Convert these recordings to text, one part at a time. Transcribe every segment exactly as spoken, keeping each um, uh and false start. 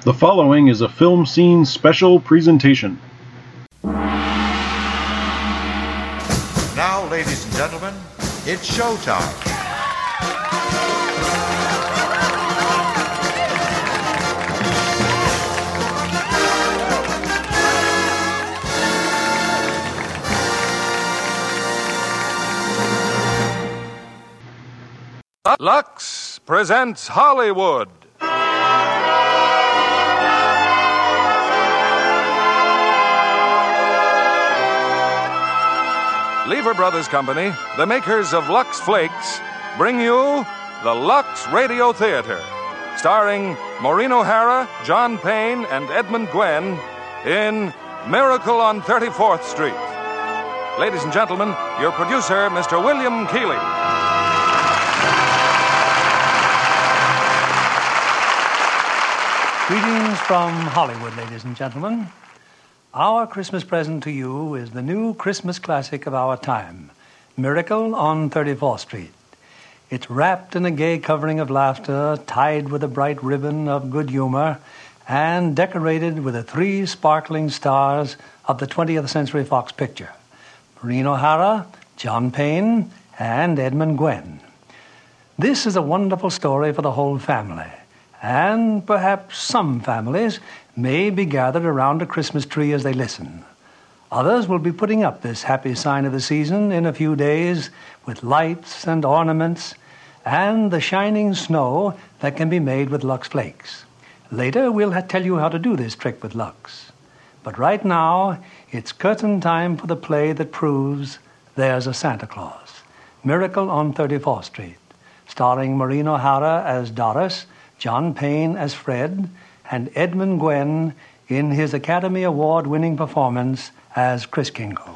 The following is a film scene special presentation. Now, ladies and gentlemen, it's showtime. Lux presents Hollywood. Lever Brothers Company, the makers of Lux Flakes, bring you the Lux Radio Theater, starring Maureen O'Hara, John Payne, and Edmund Gwenn in Miracle on thirty-fourth Street. Ladies and gentlemen, your producer, Mister William Keighley. Greetings from Hollywood, ladies and gentlemen. Our Christmas present to you is the new Christmas classic of our time, Miracle on thirty-fourth Street. It's wrapped in a gay covering of laughter, tied with a bright ribbon of good humor, and decorated with the three sparkling stars of the twentieth Century Fox picture, Maureen O'Hara, John Payne, and Edmund Gwenn. This is a wonderful story for the whole family. And perhaps some families may be gathered around a Christmas tree as they listen. Others will be putting up this happy sign of the season in a few days with lights and ornaments and the shining snow that can be made with Lux Flakes. Later, we'll ha- tell you how to do this trick with Lux. But right now, it's curtain time for the play that proves there's a Santa Claus. Miracle on thirty-fourth Street, starring Maureen O'Hara as Doris, John Payne as Fred, and Edmund Gwenn in his Academy Award-winning performance as Kris Kringle.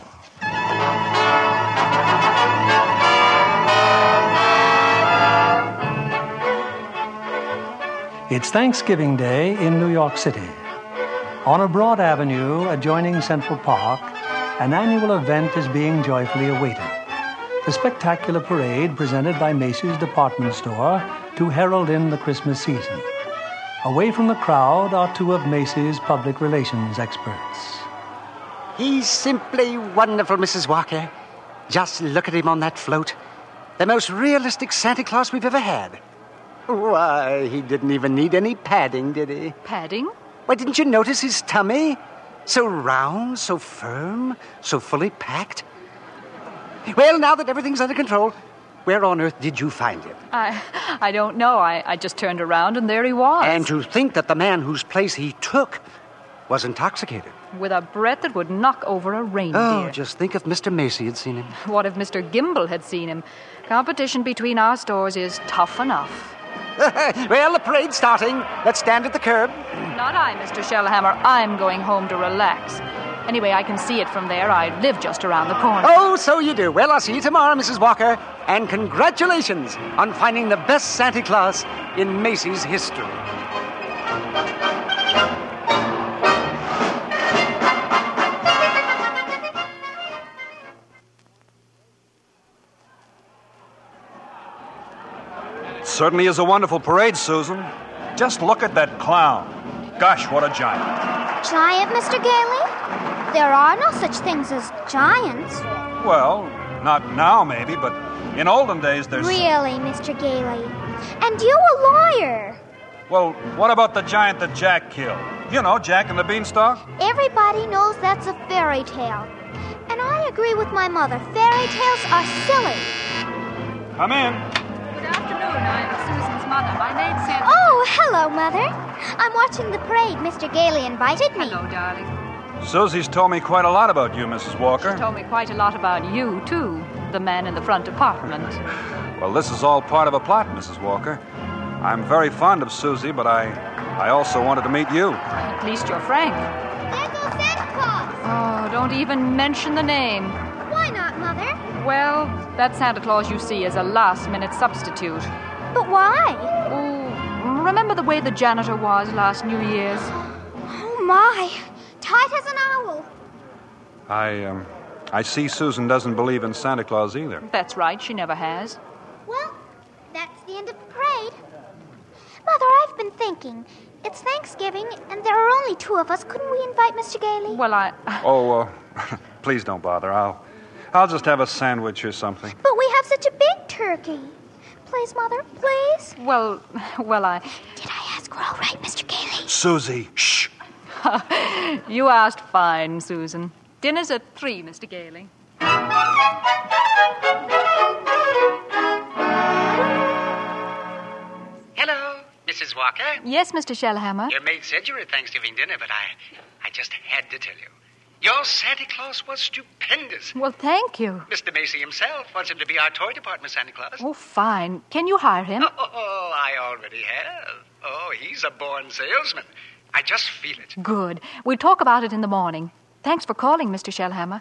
It's Thanksgiving Day in New York City. On a broad avenue adjoining Central Park, an annual event is being joyfully awaited. The spectacular parade presented by Macy's department store to herald in the Christmas season. Away from the crowd are two of Macy's public relations experts. He's simply wonderful, Missus Walker. Just look at him on that float. The most realistic Santa Claus we've ever had. Why, he didn't even need any padding, did he? Padding? Why, didn't you notice his tummy? So round, so firm, so fully packed. Well, now that everything's under control, where on earth did you find him? I I don't know. I, I just turned around and there he was. And to think that the man whose place he took was intoxicated. With a breath that would knock over a reindeer. Oh, just think if Mister Macy had seen him. What if Mister Gimble had seen him? Competition between our stores is tough enough. Well, the parade's starting. Let's stand at the curb. Not I, Mister Shellhammer. I'm going home to relax. Anyway, I can see it from there. I live just around the corner. Oh, so you do. Well, I'll see you tomorrow, Missus Walker. And congratulations on finding the best Santa Claus in Macy's history. It certainly is a wonderful parade, Susan. Just look at that clown. Gosh, what a giant. Giant, Mister Gailey? There are no such things as giants. Well, not now, maybe, but in olden days there's... Really, Mister Gailey? And you a lawyer? Well, what about the giant that Jack killed? You know, Jack and the Beanstalk? Everybody knows that's a fairy tale. And I agree with my mother. Fairy tales are silly. Come in. Good afternoon. I'm Susan's mother. My name's Santa. Oh, hello, Mother. I'm watching the parade. Mister Gailey invited me. Hello, darling. Susie's told me quite a lot about you, Missus Walker. She told me quite a lot about you, too. The man in the front apartment. Well, this is all part of a plot, Missus Walker. I'm very fond of Susie, but I I also wanted to meet you. At least you're frank. There goes Santa Claus. Oh, don't even mention the name. Why not, Mother? Well, that Santa Claus you see is a last-minute substitute. But why? Oh, remember the way the janitor was last New Year's? Oh, my. Tight as an owl. I, um, I see Susan doesn't believe in Santa Claus either. That's right, she never has. Well, that's the end of the parade. Mother, I've been thinking, It's Thanksgiving, and there are only two of us. Couldn't we invite Mister Gailey? Well, I... Oh, uh, please don't bother. I'll, I'll just have a sandwich or something. But we have such a big turkey. Please, Mother, please. Well, well, I... Did I ask her all right, Mister Gailey? Susie, shh. You asked fine, Susan. Dinner's at three, Mister Gailey. Hello, Missus Walker. Yes, Mister Shellhammer. Your maid said you were at Thanksgiving dinner, but I, I just had to tell you. Your Santa Claus was stupendous. Well, thank you. Mister Macy himself wants him to be our toy department Santa Claus. Oh, fine. Can you hire him? Oh, I already have. Oh, he's a born salesman. I just feel it. Good. We'll talk about it in the morning. Thanks for calling, Mister Shellhammer.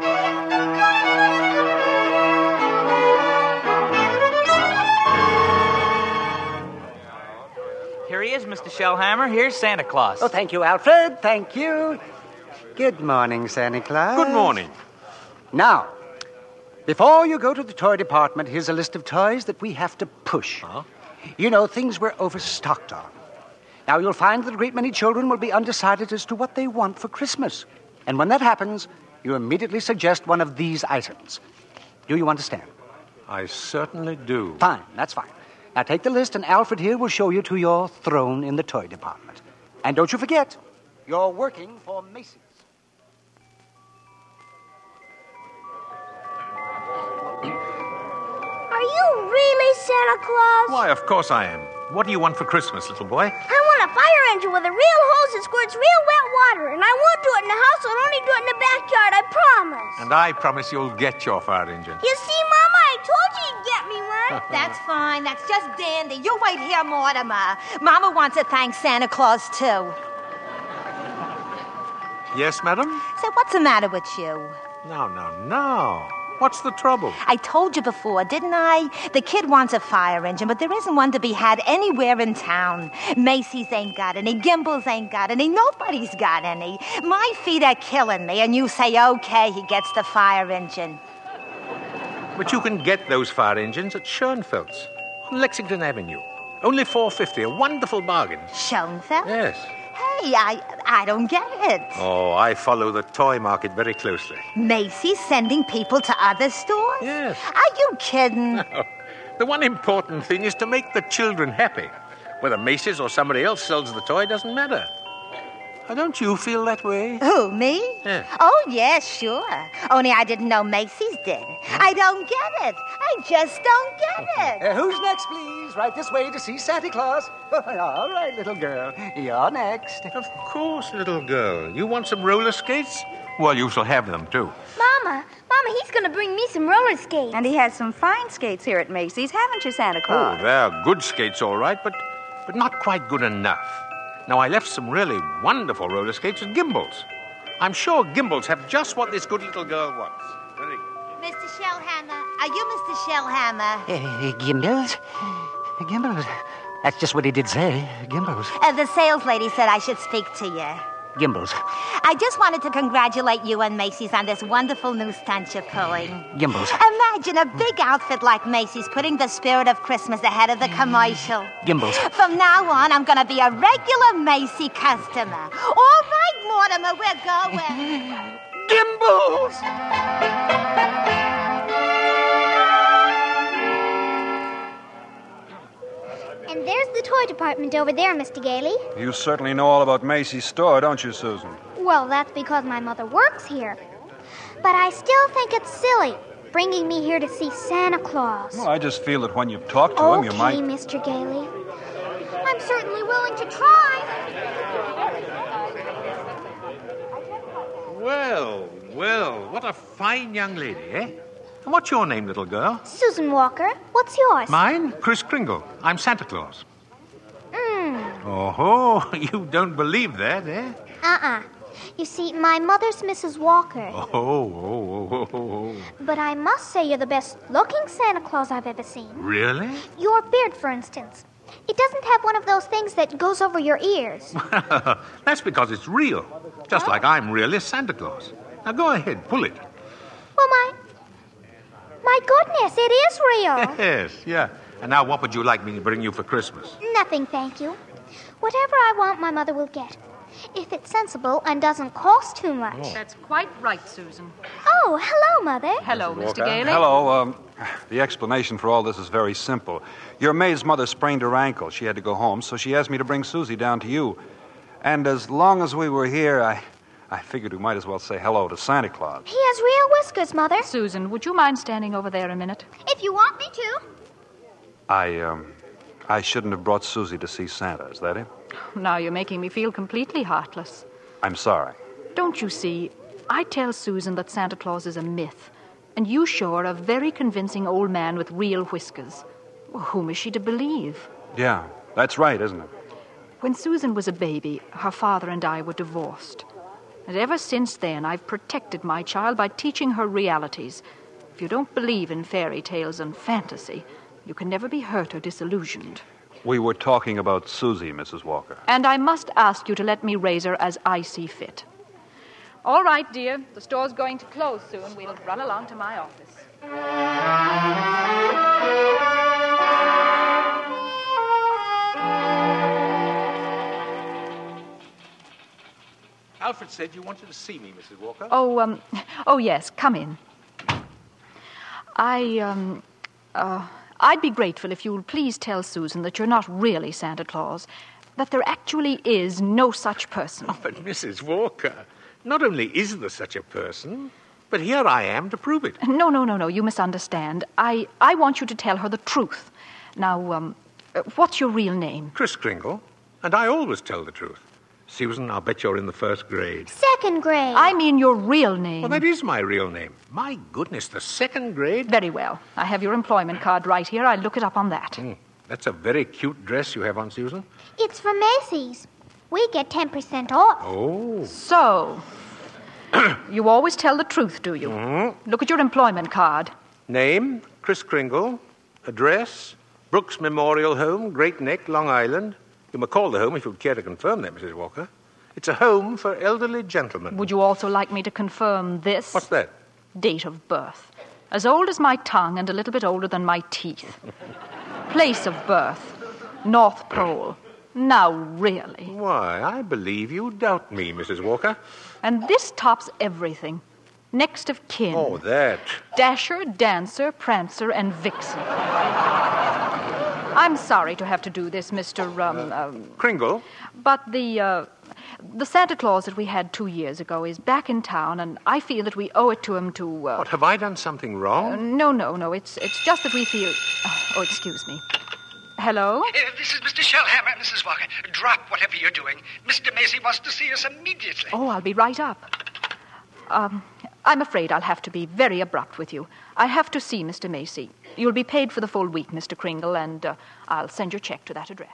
Here he is, Mister Shellhammer. Here's Santa Claus. Oh, thank you, Alfred. Thank you. Good morning, Santa Claus. Good morning. Now, before you go to the toy department, here's a list of toys that we have to push. Huh? You know, things we're overstocked on. Now, you'll find that a great many children will be undecided as to what they want for Christmas. And when that happens, you immediately suggest one of these items. Do you understand? I certainly do. Fine, that's fine. Now, take the list, and Alfred here will show you to your throne in the toy department. And don't you forget, you're working for Macy's. Are you really Santa Claus? Why, of course I am. What do you want for Christmas, little boy? I want a fire engine with a real hose that squirts real wet water, and I won't do it in the house, I'll only do it in the backyard, I promise. And I promise you'll get your fire engine. You see, Mama, I told you you'd get me one. That's fine. That's just dandy. You wait here, Mortimer. Mama wants to thank Santa Claus, too. Yes, madam? So what's the matter with you? No, no, no. What's the trouble? I told you before, didn't I? The kid wants a fire engine, but there isn't one to be had anywhere in town. Macy's ain't got any. Gimbel's ain't got any. Nobody's got any. My feet are killing me, and you say, okay, he gets the fire engine. But you can get those fire engines at Schoenfeld's on Lexington Avenue. Only four fifty, a wonderful bargain. Schoenfeld? Yes. Hey, I, I don't get it. Oh, I follow the toy market very closely. Macy's sending people to other stores? Yes. Are you kidding? No. The one important thing is to make the children happy. Whether Macy's or somebody else sells the toy doesn't matter. Now, don't you feel that way? Who, me? Yeah. Oh, yes, sure. Only I didn't know Macy's did. I don't get it. I just don't get it. Uh, who's next, please? Right this way to see Santa Claus. All right, little girl. You're next. Of course, little girl. You want some roller skates? Well, you shall have them, too. Mama, Mama, he's going to bring me some roller skates. And he has some fine skates here at Macy's, haven't you, Santa Claus? Oh, they're good skates, all right, but, but not quite good enough. Now, I left some really wonderful roller skates at Gimbel's. I'm sure Gimbel's have just what this good little girl wants. Very good. Mister Shellhammer, are you Mister Shellhammer? Uh, Gimbel's? Gimbel's? That's just what he did say. Gimbel's. Uh, the sales lady said I should speak to you. Gimbel's. I just wanted to congratulate you and Macy's on this wonderful new stunt you're pulling. Gimbel's. Imagine a big outfit like Macy's putting the spirit of Christmas ahead of the commercial. Gimbel's. From now on, I'm going to be a regular Macy customer. All right, Mortimer, we're going. Gimbel's! And there's the toy department over there, Mister Gailey. You certainly know all about Macy's store, don't you, Susan? Well, that's because my mother works here. But I still think it's silly, bringing me here to see Santa Claus. Well, I just feel that when you've talked to okay, him, you might... Okay, Mister Gailey. I'm certainly willing to try. Well, well, what a fine young lady, eh? And what's your name, little girl? Susan Walker. What's yours? Mine? Kris Kringle. I'm Santa Claus. Mm. Oh, you don't believe that, eh? Uh-uh. You see, my mother's Missus Walker. Oh, oh, oh, oh, oh. But I must say you're the best-looking Santa Claus I've ever seen. Really? Your beard, for instance. It doesn't have one of those things that goes over your ears. That's because it's real. Just like I'm really Santa Claus. Now go ahead, pull it. Well, my... My goodness, it is real. Yes, yeah. And now what would you like me to bring you for Christmas? Nothing, thank you. Whatever I want, my mother will get. If it's sensible and doesn't cost too much. Oh. That's quite right, Susan. Oh, hello, Mother. Hello, Mister Gailey. Hello. Um, the explanation for all this is very simple. Your maid's mother sprained her ankle. She had to go home, so she asked me to bring Susie down to you. And as long as we were here, I, I figured we might as well say hello to Santa Claus. He has real whiskers, Mother. Susan, would you mind standing over there a minute? If you want me to. I, um, I shouldn't have brought Susie to see Santa, is that it? Now you're making me feel completely heartless. I'm sorry. Don't you see, I tell Susan that Santa Claus is a myth, and you show her a very convincing old man with real whiskers. Well, whom is she to believe? Yeah, that's right, isn't it? When Susan was a baby, her father and I were divorced. And ever since then, I've protected my child by teaching her realities. If you don't believe in fairy tales and fantasy, you can never be hurt or disillusioned. We were talking about Susie, Missus Walker. And I must ask you to let me raise her as I see fit. All right, dear. The store's going to close soon. We'll run along to my office. Alfred said you wanted to see me, Missus Walker. Oh, um, oh yes, come in. I, um, uh... I'd be grateful if you would please tell Susan that you're not really Santa Claus, that there actually is no such person. Oh, but Missus Walker, not only is there such a person, but here I am to prove it. No, no, no, no, you misunderstand. I, I want you to tell her the truth. Now, um, what's your real name? Kris Kringle, and I always tell the truth. Susan, I'll bet you're in the first grade. Second grade. I mean your real name. Well, that is my real name. My goodness, the second grade? Very well. I have your employment card right here. I'll look it up on that. Mm, that's a very cute dress you have on, Susan. It's from Macy's. We get ten percent off. Oh. So, you always tell the truth, do you? Mm-hmm. Look at your employment card. Name, Kris Kringle. Address, Brooks Memorial Home, Great Neck, Long Island. You may call the home if you'd care to confirm that, Missus Walker. It's a home for elderly gentlemen. Would you also like me to confirm this? What's that? Date of birth. As old as my tongue and a little bit older than my teeth. Place of birth. North Pole. Now, really. Why, I believe you doubt me, Missus Walker. And this tops everything. Next of kin. Oh, that. Dasher, Dancer, Prancer, and Vixen. I'm sorry to have to do this, Mister Um, um, Kringle? But the, uh, the Santa Claus that we had two years ago is back in town, and I feel that we owe it to him to... Uh, what, have I done something wrong? Uh, no, no, no. It's, it's just that we feel... Oh, excuse me. Hello? Uh, this is Mister Shellhammer, Missus Walker. Drop whatever you're doing. Mister Macy wants to see us immediately. Oh, I'll be right up. Um, I'm afraid I'll have to be very abrupt with you. I have to see Mister Macy. You'll be paid for the full week, Mister Kringle, and uh, I'll send your check to that address.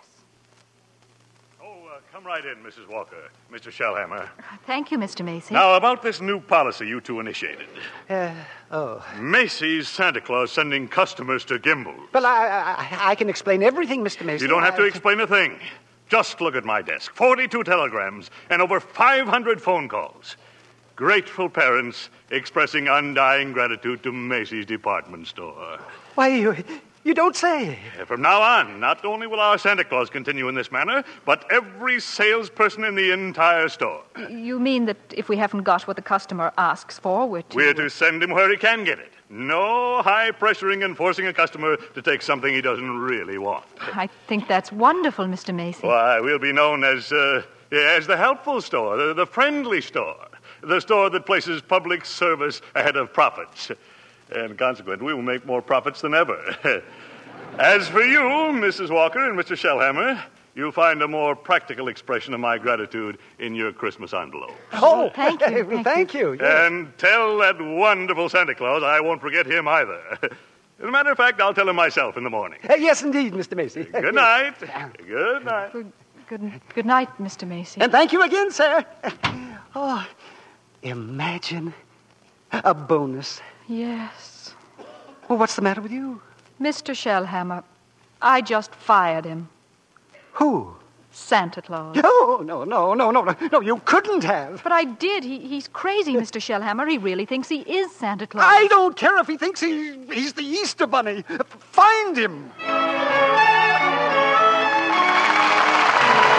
Oh, uh, come right in, Missus Walker. Mister Shellhammer. Thank you, Mister Macy. Now, about this new policy you two initiated. Uh, oh. Macy's Santa Claus sending customers to Gimbel. Well, I, I, I can explain everything, Mister Macy. You don't have to I... explain a thing. Just look at my desk. forty-two telegrams and over five hundred phone calls. Grateful parents expressing undying gratitude to Macy's department store. Why, you, you don't say. From now on, not only will our Santa Claus continue in this manner, but every salesperson in the entire store. You mean that if we haven't got what the customer asks for, we're to... We're to send him where he can get it. No high-pressuring and forcing a customer to take something he doesn't really want. I think that's wonderful, Mister Macy. Why, we'll be known as, uh, as the helpful store, the, the friendly store. The store that places public service ahead of profits. And consequently, we will make more profits than ever. As for you, Missus Walker and Mister Shellhammer, you'll find a more practical expression of my gratitude in your Christmas envelope. Oh, thank you. Thank, thank you. you yes. And tell that wonderful Santa Claus I won't forget him either. As a matter of fact, I'll tell him myself in the morning. Uh, yes, indeed, Mister Macy. Good night. Good night. Good, good, good night, Mister Macy. And thank you again, sir. Oh, imagine a bonus. Yes. Well, what's the matter with you? Mister Shellhammer, I just fired him. Who? Santa Claus. Oh, no, no, no, no, no, no, you couldn't have. But I did. He, he's crazy, Mister Shellhammer. He really thinks he is Santa Claus. I don't care if he thinks he, he's the Easter Bunny. Find him.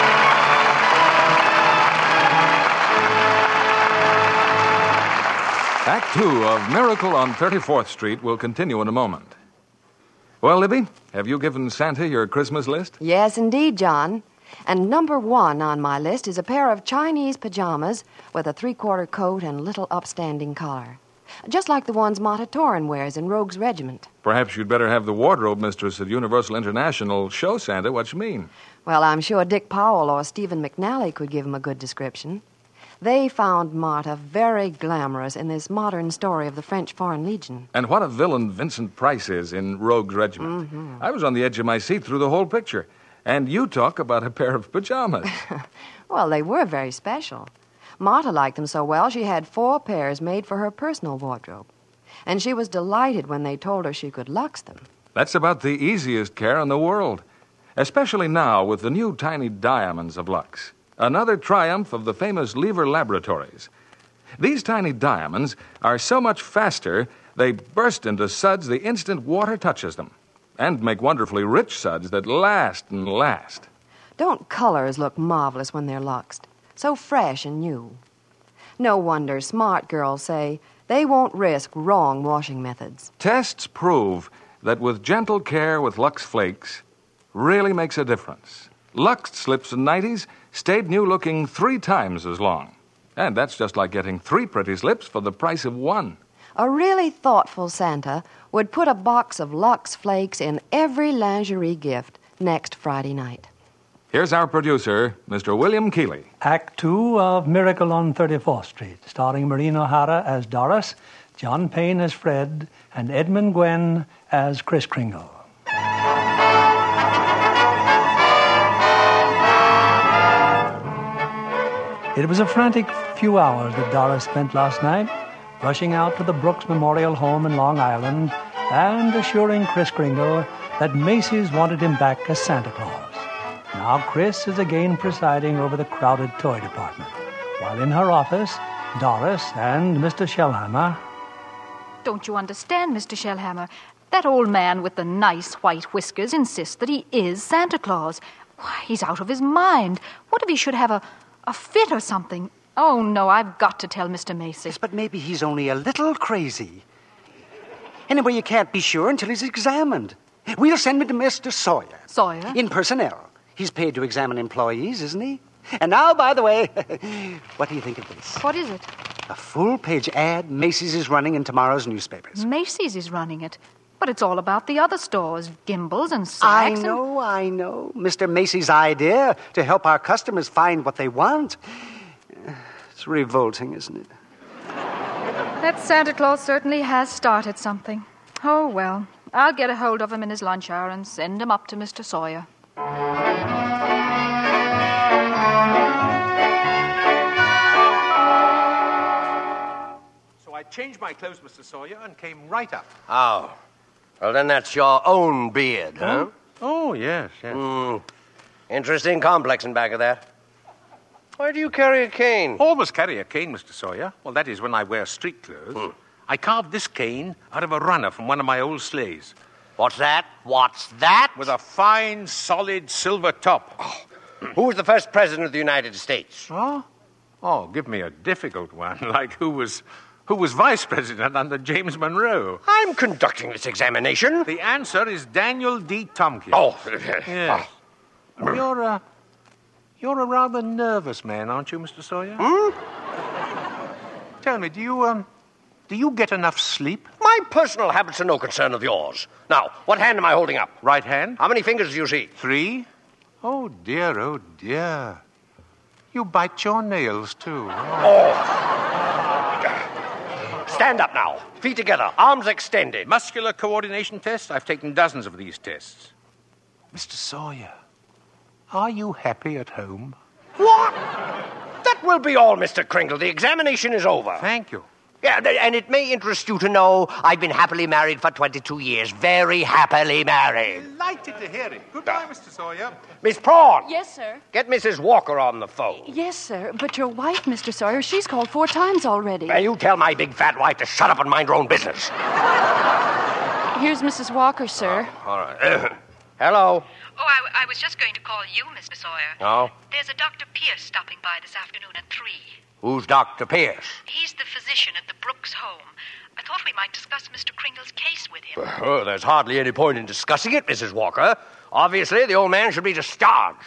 Act two of Miracle on thirty-fourth Street will continue in a moment. Well, Libby, have you given Santa your Christmas list? Yes, indeed, John. And number one on my list is a pair of Chinese pajamas with a three-quarter coat and little upstanding collar. Just like the ones Mata Torin wears in Rogue's Regiment. Perhaps you'd better have the wardrobe mistress at Universal International show Santa what you mean. Well, I'm sure Dick Powell or Stephen McNally could give him a good description. They found Marta very glamorous in this modern story of the French Foreign Legion. And what a villain Vincent Price is in Rogue's Regiment. Mm-hmm. I was on the edge of my seat through the whole picture. And you talk about a pair of pajamas. Well, they were very special. Marta liked them so well, she had four pairs made for her personal wardrobe. And she was delighted when they told her she could lux them. That's about the easiest care in the world. Especially now with the new tiny diamonds of Lux. Another triumph of the famous Lever Laboratories. These tiny diamonds are so much faster, they burst into suds the instant water touches them. And make wonderfully rich suds that last and last. Don't colors look marvelous when they're luxed? So fresh and new. No wonder smart girls say they won't risk wrong washing methods. Tests prove that with gentle care with Lux Flakes really makes a difference. Lux slips and nighties stayed new-looking three times as long. And that's just like getting three pretty slips for the price of one. A really thoughtful Santa would put a box of Lux Flakes in every lingerie gift next Friday night. Here's our producer, Mister William Keeley. Act two of Miracle on thirty-fourth Street, starring Maureen O'Hara as Doris, John Payne as Fred, and Edmund Gwenn as Kris Kringle. It was a frantic few hours that Doris spent last night, rushing out to the Brooks Memorial Home in Long Island and assuring Kris Kringle that Macy's wanted him back as Santa Claus. Now Kris is again presiding over the crowded toy department, while in her office, Doris and Mister Shellhammer... Don't you understand, Mister Shellhammer? That old man with the nice white whiskers insists that he is Santa Claus. Why, he's out of his mind. What if he should have a, a fit or something? Oh, no, I've got to tell Mister Macy. Yes, but maybe he's only a little crazy. Anyway, you can't be sure until he's examined. We'll send him to Mister Sawyer. Sawyer? In personnel. He's paid to examine employees, isn't he? And now, by the way, what do you think of this? What is it? A full-page ad Macy's is running in tomorrow's newspapers. Macy's is running it. But it's all about the other stores, Gimbels and Saks. I know, and... I know. Mister Macy's idea to help our customers find what they want. It's revolting, isn't it? That Santa Claus certainly has started something. Oh, well, I'll get a hold of him in his lunch hour and send him up to Mister Sawyer. So I changed my clothes, Mister Sawyer, and came right up. Oh. Well, then that's your own beard, huh? Oh, oh yes, yes. Mm. Interesting complex in back of that. Why do you carry a cane? Always carry a cane, Mister Sawyer. Well, that is when I wear street clothes. Hmm. I carved this cane out of a runner from one of my old sleighs. What's that? What's that? With a fine, solid silver top. Oh. Who was the first president of the United States? Oh? Oh, give me a difficult one, like who was... Who was vice president under James Monroe? I'm conducting this examination. The answer is Daniel D. Tompkins. Oh. Yes. Oh. You're a... You're a rather nervous man, aren't you, Mister Sawyer? Hmm? Tell me, do you, um... Do you get enough sleep? My personal habits are no concern of yours. Now, what hand am I holding up? Right hand. How many fingers do you see? Three. Oh, dear, oh, dear. You bite your nails, too. Oh. Stand up now. Feet together. Arms extended. Muscular coordination test? I've taken dozens of these tests. Mister Sawyer, are you happy at home? What? That will be all, Mister Kringle. The examination is over. Thank you. Yeah, and it may interest you to know I've been happily married for twenty-two years. Very happily married. Delighted to hear it. Goodbye, uh, Mister Sawyer. Miss Prawn. Yes, sir. Get Missus Walker on the phone. Yes, sir. But your wife, Mister Sawyer, she's called four times already. Well, you tell my big fat wife to shut up and mind her own business. Here's Missus Walker, sir. Oh, all right. Uh, hello. Oh, I, I was just going to call you, Mister Sawyer. Oh? There's a Doctor Pierce stopping by this afternoon at three. Who's Doctor Pierce? He's the physician at the Brooks home. I thought we might discuss Mister Kringle's case with him. Oh, there's hardly any point in discussing it, Missus Walker. Obviously, the old man should be discharged.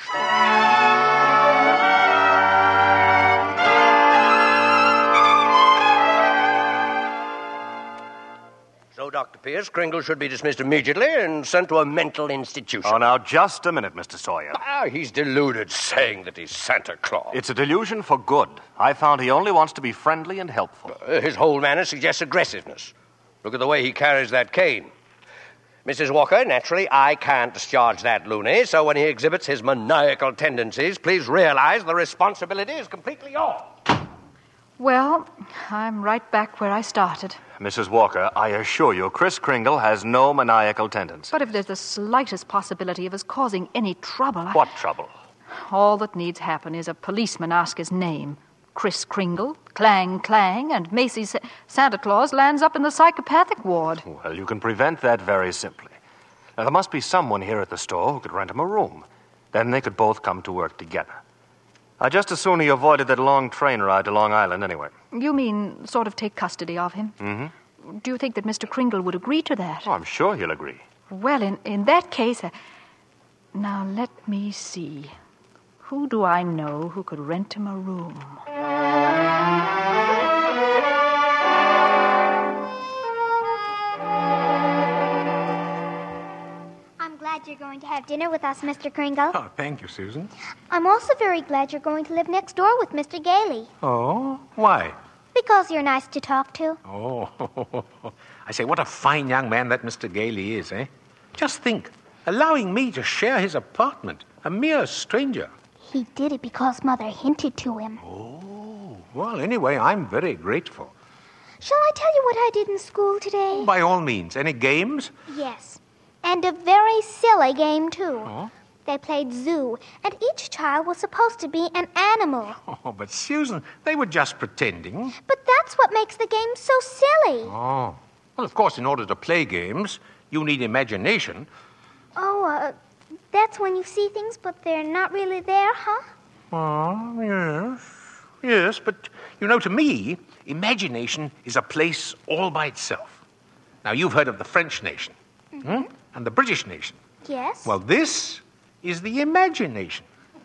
So, Doctor Pierce, Kringle should be dismissed immediately and sent to a mental institution. Oh, now, just a minute, Mister Sawyer. Ah, he's deluded, saying that he's Santa Claus. It's a delusion for good. I found he only wants to be friendly and helpful. Uh, his whole manner suggests aggressiveness. Look at the way he carries that cane. Missus Walker, naturally, I can't discharge that loony, so when he exhibits his maniacal tendencies, please realize the responsibility is completely yours. Well, I'm right back where I started. Missus Walker, I assure you, Kris Kringle has no maniacal tendency. But if there's the slightest possibility of us causing any trouble... I... What trouble? All that needs happen is a policeman ask his name. Kris Kringle, clang, clang, and Macy's Santa Claus lands up in the psychopathic ward. Well, you can prevent that very simply. Now, there must be someone here at the store who could rent him a room. Then they could both come to work together. I'd just as soon he avoided that long train ride to Long Island anyway. You mean sort of take custody of him? Mm-hmm. Do you think that Mister Kringle would agree to that? Oh, I'm sure he'll agree. Well, in, in that case... Uh, now, let me see. Who do I know who could rent him a room? I'm glad you're going to have dinner with us, Mister Kringle. Oh, thank you, Susan. I'm also very glad you're going to live next door with Mister Gailey. Oh, why? Because you're nice to talk to. Oh, I say, what a fine young man that Mister Gailey is, eh? Just think, allowing me to share his apartment, a mere stranger. He did it because Mother hinted to him. Oh, well, anyway, I'm very grateful. Shall I tell you what I did in school today? By all means. Any games? Yes. And a very silly game, too. Oh? They played zoo, and each child was supposed to be an animal. Oh, but Susan, they were just pretending. But that's what makes the game so silly. Oh. Well, of course, in order to play games, you need imagination. Oh, uh, that's when you see things, but they're not really there, huh? Oh, yes. Yes, but, you know, to me, imagination is a place all by itself. Now, you've heard of the French nation, Mm-hmm. hmm? And the British nation. Yes. Well, this is the imagination.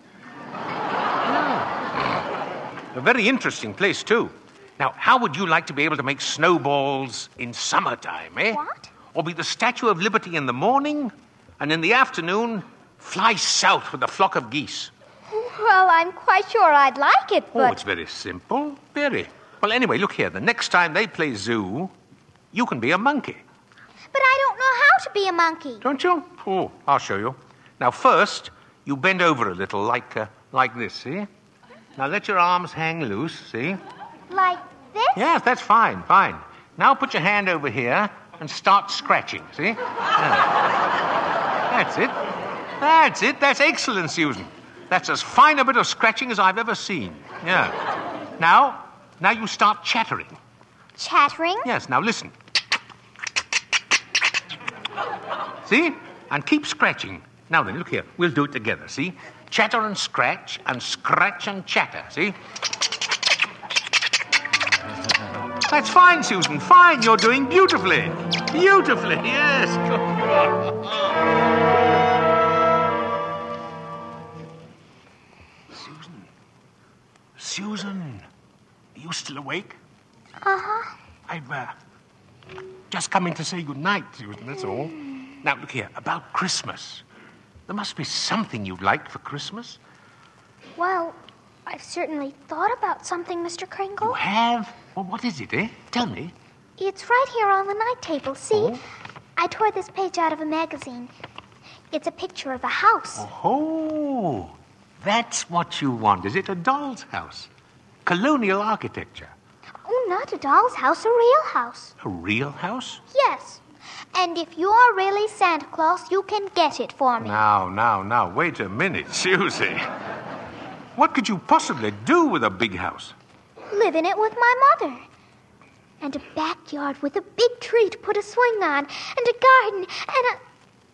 Yeah. A very interesting place, too. Now, how would you like to be able to make snowballs in summertime, eh? What? Or be the Statue of Liberty in the morning, and in the afternoon, fly south with a flock of geese? Well, I'm quite sure I'd like it, but... Oh, it's very simple. Very. Well, anyway, look here. The next time they play zoo, you can be a monkey. But I don't know how to be a monkey. Don't you? Oh, I'll show you. Now, first, you bend over a little, like uh, like this, see? Now, let your arms hang loose, see? Like this? Yes, that's fine, fine. Now, put your hand over here and start scratching, see? Yeah. That's it. That's it. That's excellent, Susan. That's as fine a bit of scratching as I've ever seen. Yeah. Now, now you start chattering. Chattering? Yes, now listen. See? And keep scratching. Now then, look here. We'll do it together, see? Chatter and scratch, and scratch and chatter, see? That's fine, Susan. Fine. You're doing beautifully. Beautifully, yes. Susan. Susan. Are you still awake? Uh-huh. I've, uh, just come in to say good night, Susan, that's all. Now, look here, about Christmas. There must be something you'd like for Christmas. Well, I've certainly thought about something, Mister Kringle. You have? Well, what is it, eh? Tell me. It's right here on the night table. See? Oh? I tore this page out of a magazine. It's a picture of a house. Oh, that's what you want, is it? A doll's house. Colonial architecture. Oh, not a doll's house, a real house. A real house? Yes. And if you're really Santa Claus, you can get it for me. Now, now, now, wait a minute, Susie. What could you possibly do with a big house? Live in it with my mother. And a backyard with a big tree to put a swing on, and a garden, and a...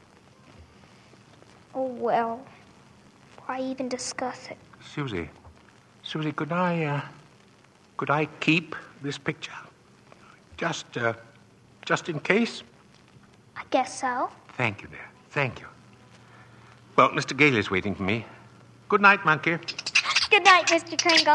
Oh, well, why even discuss it? Susie, Susie, could I, uh, Could I keep this picture? Just, uh, just in case? I guess so. Thank you, dear. Thank you. Well, Mister Gale is waiting for me. Good night, Monkey. Good night, Mister Kringle.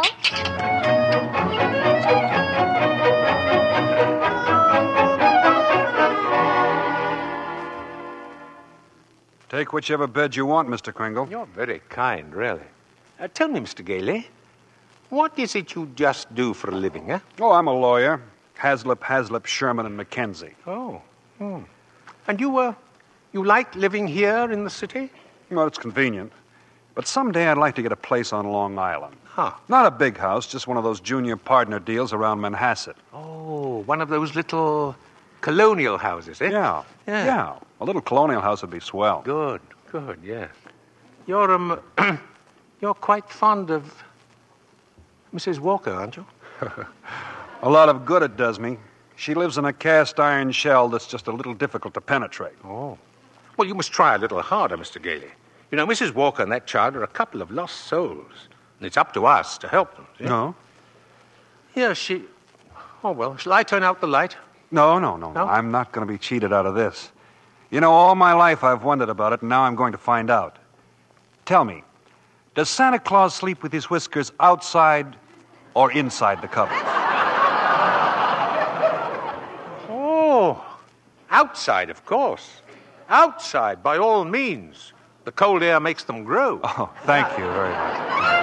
Take whichever bed you want, Mister Kringle. You're very kind, really. Uh, tell me, Mister Gale, what is it you just do for a living, eh? Oh, I'm a lawyer. Haslip, Haslip, Sherman, and Mackenzie. Oh. Hmm. And you, uh, you like living here in the city? Well, it's convenient. But someday I'd like to get a place on Long Island. Huh. Not a big house, just one of those junior partner deals around Manhasset. Oh, one of those little colonial houses, eh? Yeah. Yeah. Yeah. A little colonial house would be swell. Good, good, yes. You're, um, you're quite fond of Missus Walker, aren't you? A lot of good it does me. She lives in a cast iron shell that's just a little difficult to penetrate. Oh. Well, you must try a little harder, Mister Gale. You know, Missus Walker and that child are a couple of lost souls. And it's up to us to help them. See? No? Yeah, she... Oh, well, shall I turn out the light? No, no, no, no. I'm not going to be cheated out of this. You know, all my life I've wondered about it, and now I'm going to find out. Tell me, does Santa Claus sleep with his whiskers outside or inside the cupboard? Oh, outside, of course. Outside, by all means. The cold air makes them grow. Oh, thank you very much.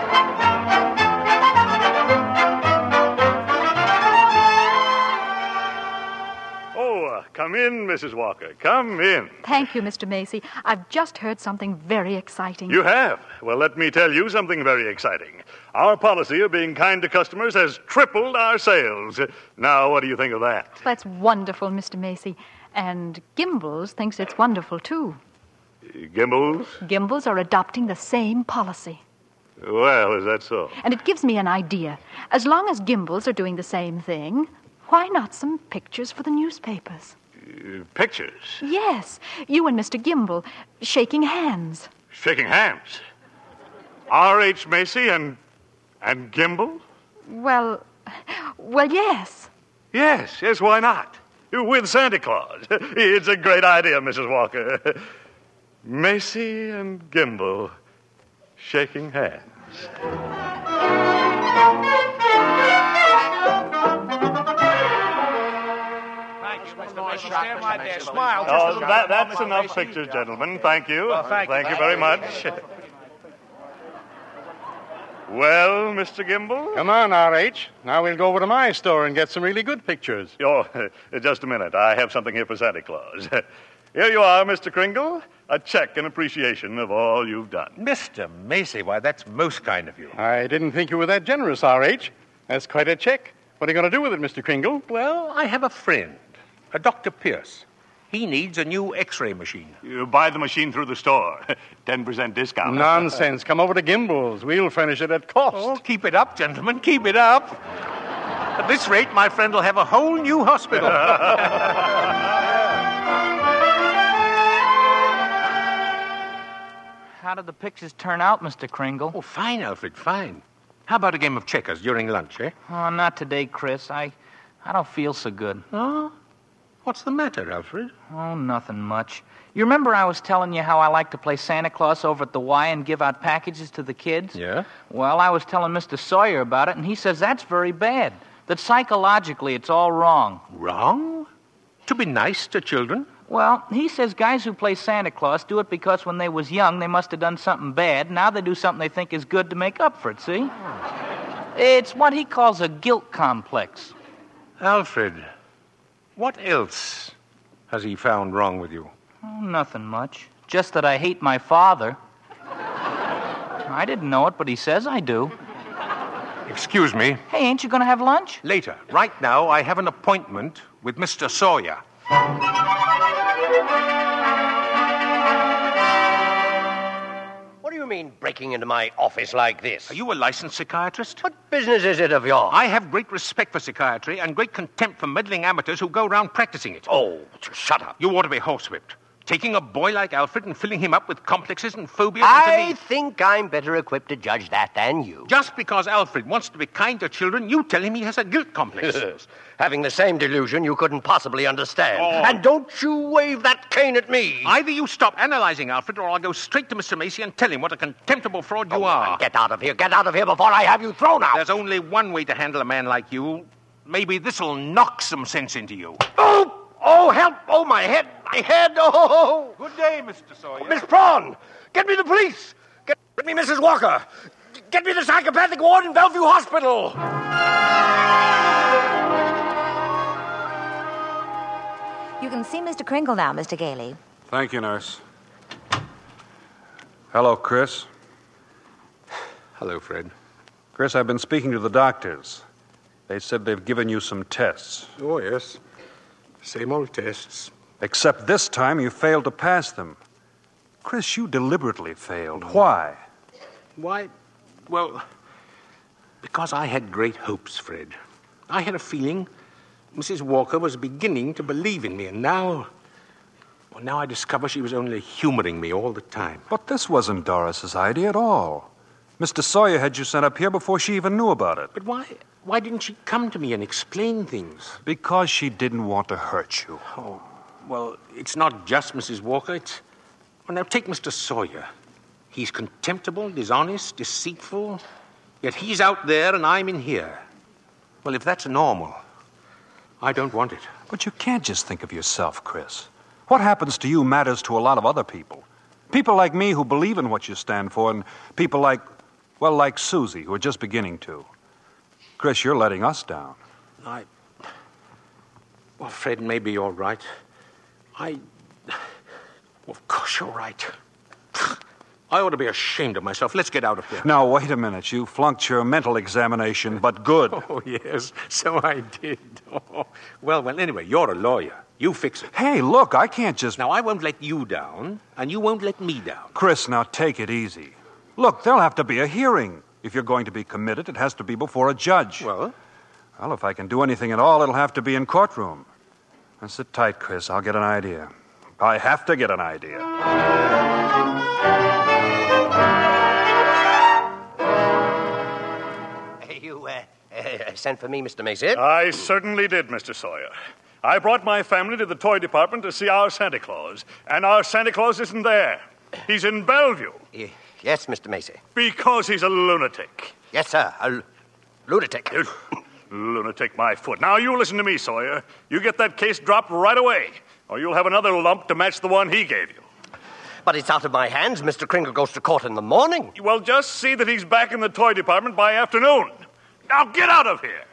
Oh, uh, come in, Missus Walker. Come in. Thank you, Mister Macy. I've just heard something very exciting. You have? Well, let me tell you something very exciting. Our policy of being kind to customers has tripled our sales. Now, what do you think of that? That's wonderful, Mister Macy. And Gimbals thinks it's wonderful, too. Gimbals? Gimbals are adopting the same policy. Well, is that so? And it gives me an idea. As long as Gimbals are doing the same thing, why not some pictures for the newspapers? Uh, pictures? Yes. You and Mister Gimbal shaking hands. Shaking hands? R H. Macy and... and Gimbal? Well, well, yes. Yes, yes, why not? With Santa Claus. It's a great idea, Missus Walker. Macy and Gimbal shaking hands. Oh, that, that's enough pictures, gentlemen. Thank you. Well, thank you. thank you very much. Well, Mister Gimbal? Come on, R H. Now we'll go over to my store and get some really good pictures. Oh, just a minute. I have something here for Santa Claus. Here you are, Mister Kringle. A check in appreciation of all you've done. Mister Macy, why, that's most kind of you. I didn't think you were that generous, R H. That's quite a check. What are you going to do with it, Mister Kringle? Well, I have a friend, a Doctor Pierce. He needs a new X-ray machine. You buy the machine through the store. ten percent discount. Nonsense. Come over to Gimbals. We'll furnish it at cost. Oh, keep it up, gentlemen. Keep it up. At this rate, my friend will have a whole new hospital. How did the pictures turn out, Mister Kringle? Oh, fine, Alfred, fine. How about a game of checkers during lunch, eh? Oh, not today, Chris. I, I don't feel so good. Oh? What's the matter, Alfred? Oh, nothing much. You remember I was telling you how I like to play Santa Claus over at the Y and give out packages to the kids? Yeah? Well, I was telling Mister Sawyer about it, and he says that's very bad. That psychologically it's all wrong. Wrong? To be nice to children? Well, he says guys who play Santa Claus do it because when they was young they must have done something bad. Now they do something they think is good to make up for it, see? It's what he calls a guilt complex. Alfred, what else has he found wrong with you? Oh, nothing much. Just that I hate my father. I didn't know it, but he says I do. Excuse me. Hey, ain't you going to have lunch? Later. Right now, I have an appointment with Mister Sawyer. What do you mean breaking into my office like this? Are you a licensed psychiatrist? What business is it of yours? I have great respect for psychiatry and great contempt for meddling amateurs who go around practicing it. Oh, shut up. You ought to be horsewhipped. Taking a boy like Alfred and filling him up with complexes and phobias I into me. think I'm better equipped to judge that than you. Just because Alfred wants to be kind to children, you tell him he has a guilt complex. Yes. Having the same delusion you couldn't possibly understand. Oh. And don't you wave that cane at me. Either you stop analyzing Alfred, or I'll go straight to Mister Macy and tell him what a contemptible fraud you Oh, are. Get out of here. Get out of here before I have you thrown out. There's only one way to handle a man like you. Maybe this'll knock some sense into you. Oh! Oh, help! Oh, my head! My head! Oh! Good day, Mister Sawyer. Miss Prawn! Get me the police! Get, get me Missus Walker! Get me the psychopathic ward in Bellevue Hospital! You can see Mister Kringle now, Mister Gailey. Thank you, nurse. Hello, Chris. Hello, Fred. Chris, I've been speaking to the doctors. They said they've given you some tests. Oh, yes. Same old tests. Except this time you failed to pass them. Chris, you deliberately failed. Why? Why? Well, because I had great hopes, Fred. I had a feeling Missus Walker was beginning to believe in me, and now... Well, now I discover she was only humoring me all the time. But this wasn't Doris's idea at all. Mister Sawyer had you sent up here before she even knew about it. But why... Why didn't she come to me and explain things? Because she didn't want to hurt you. Oh, well, it's not just Missus Walker. It's... Well, now, take Mister Sawyer. He's contemptible, dishonest, deceitful, yet he's out there and I'm in here. Well, if that's normal, I don't want it. But you can't just think of yourself, Chris. What happens to you matters to a lot of other people. People like me who believe in what you stand for, and people like, well, like Susie, who are just beginning to. Chris, you're letting us down. I... Well, Fred, maybe you're right. I... Well, of course you're right. I ought to be ashamed of myself. Let's get out of here. Now, wait a minute. You flunked your mental examination, but good. Oh, yes, so I did. Oh. Well, well, anyway, you're a lawyer. You fix it. Hey, look, I can't just... Now, I won't let you down, and you won't let me down. Chris, now take it easy. Look, there'll have to be a hearing. If you're going to be committed, it has to be before a judge. Well? Well, if I can do anything at all, it'll have to be in courtroom. Now, sit tight, Chris. I'll get an idea. I have to get an idea. You, uh, uh, sent for me, Mister Macy? I certainly did, Mister Sawyer. I brought my family to the toy department to see our Santa Claus, and our Santa Claus isn't there. He's in Bellevue. Y- yes, Mister Macy. Because he's a lunatic. Yes, sir, a l- lunatic. Lunatic, my foot. Now, you listen to me, Sawyer. You get that case dropped right away, or you'll have another lump to match the one he gave you. But it's out of my hands. Mister Kringle goes to court in the morning. Well, just see that he's back in the toy department by afternoon. Now, get out of here.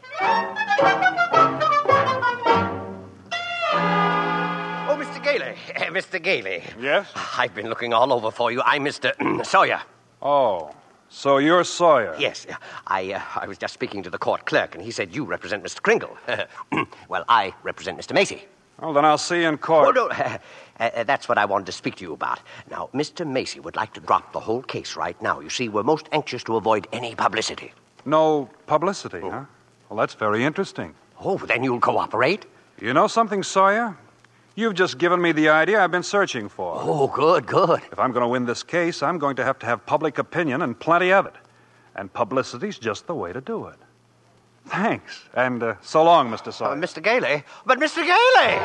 Oh, Mister Gailey. Uh, Mister Gailey. Yes? I've been looking all over for you. I'm Mister Sawyer. Oh, so you're Sawyer? Yes. I, uh, I was just speaking to the court clerk, and he said you represent Mister Kringle. Well, I represent Mister Macy. Well, then I'll see you in court. Oh, no, uh, uh, that's what I wanted to speak to you about. Now, Mister Macy would like to drop the whole case right now. You see, we're most anxious to avoid any publicity. No publicity, oh. huh? Well, that's very interesting. Oh, then you'll cooperate? You know something, Sawyer? You've just given me the idea I've been searching for. Oh, good, good. If I'm going to win this case, I'm going to have to have public opinion and plenty of it. And publicity's just the way to do it. Thanks. And uh, so long, Mister Sawyer. Uh, Mister Gailey? But Mister Gailey!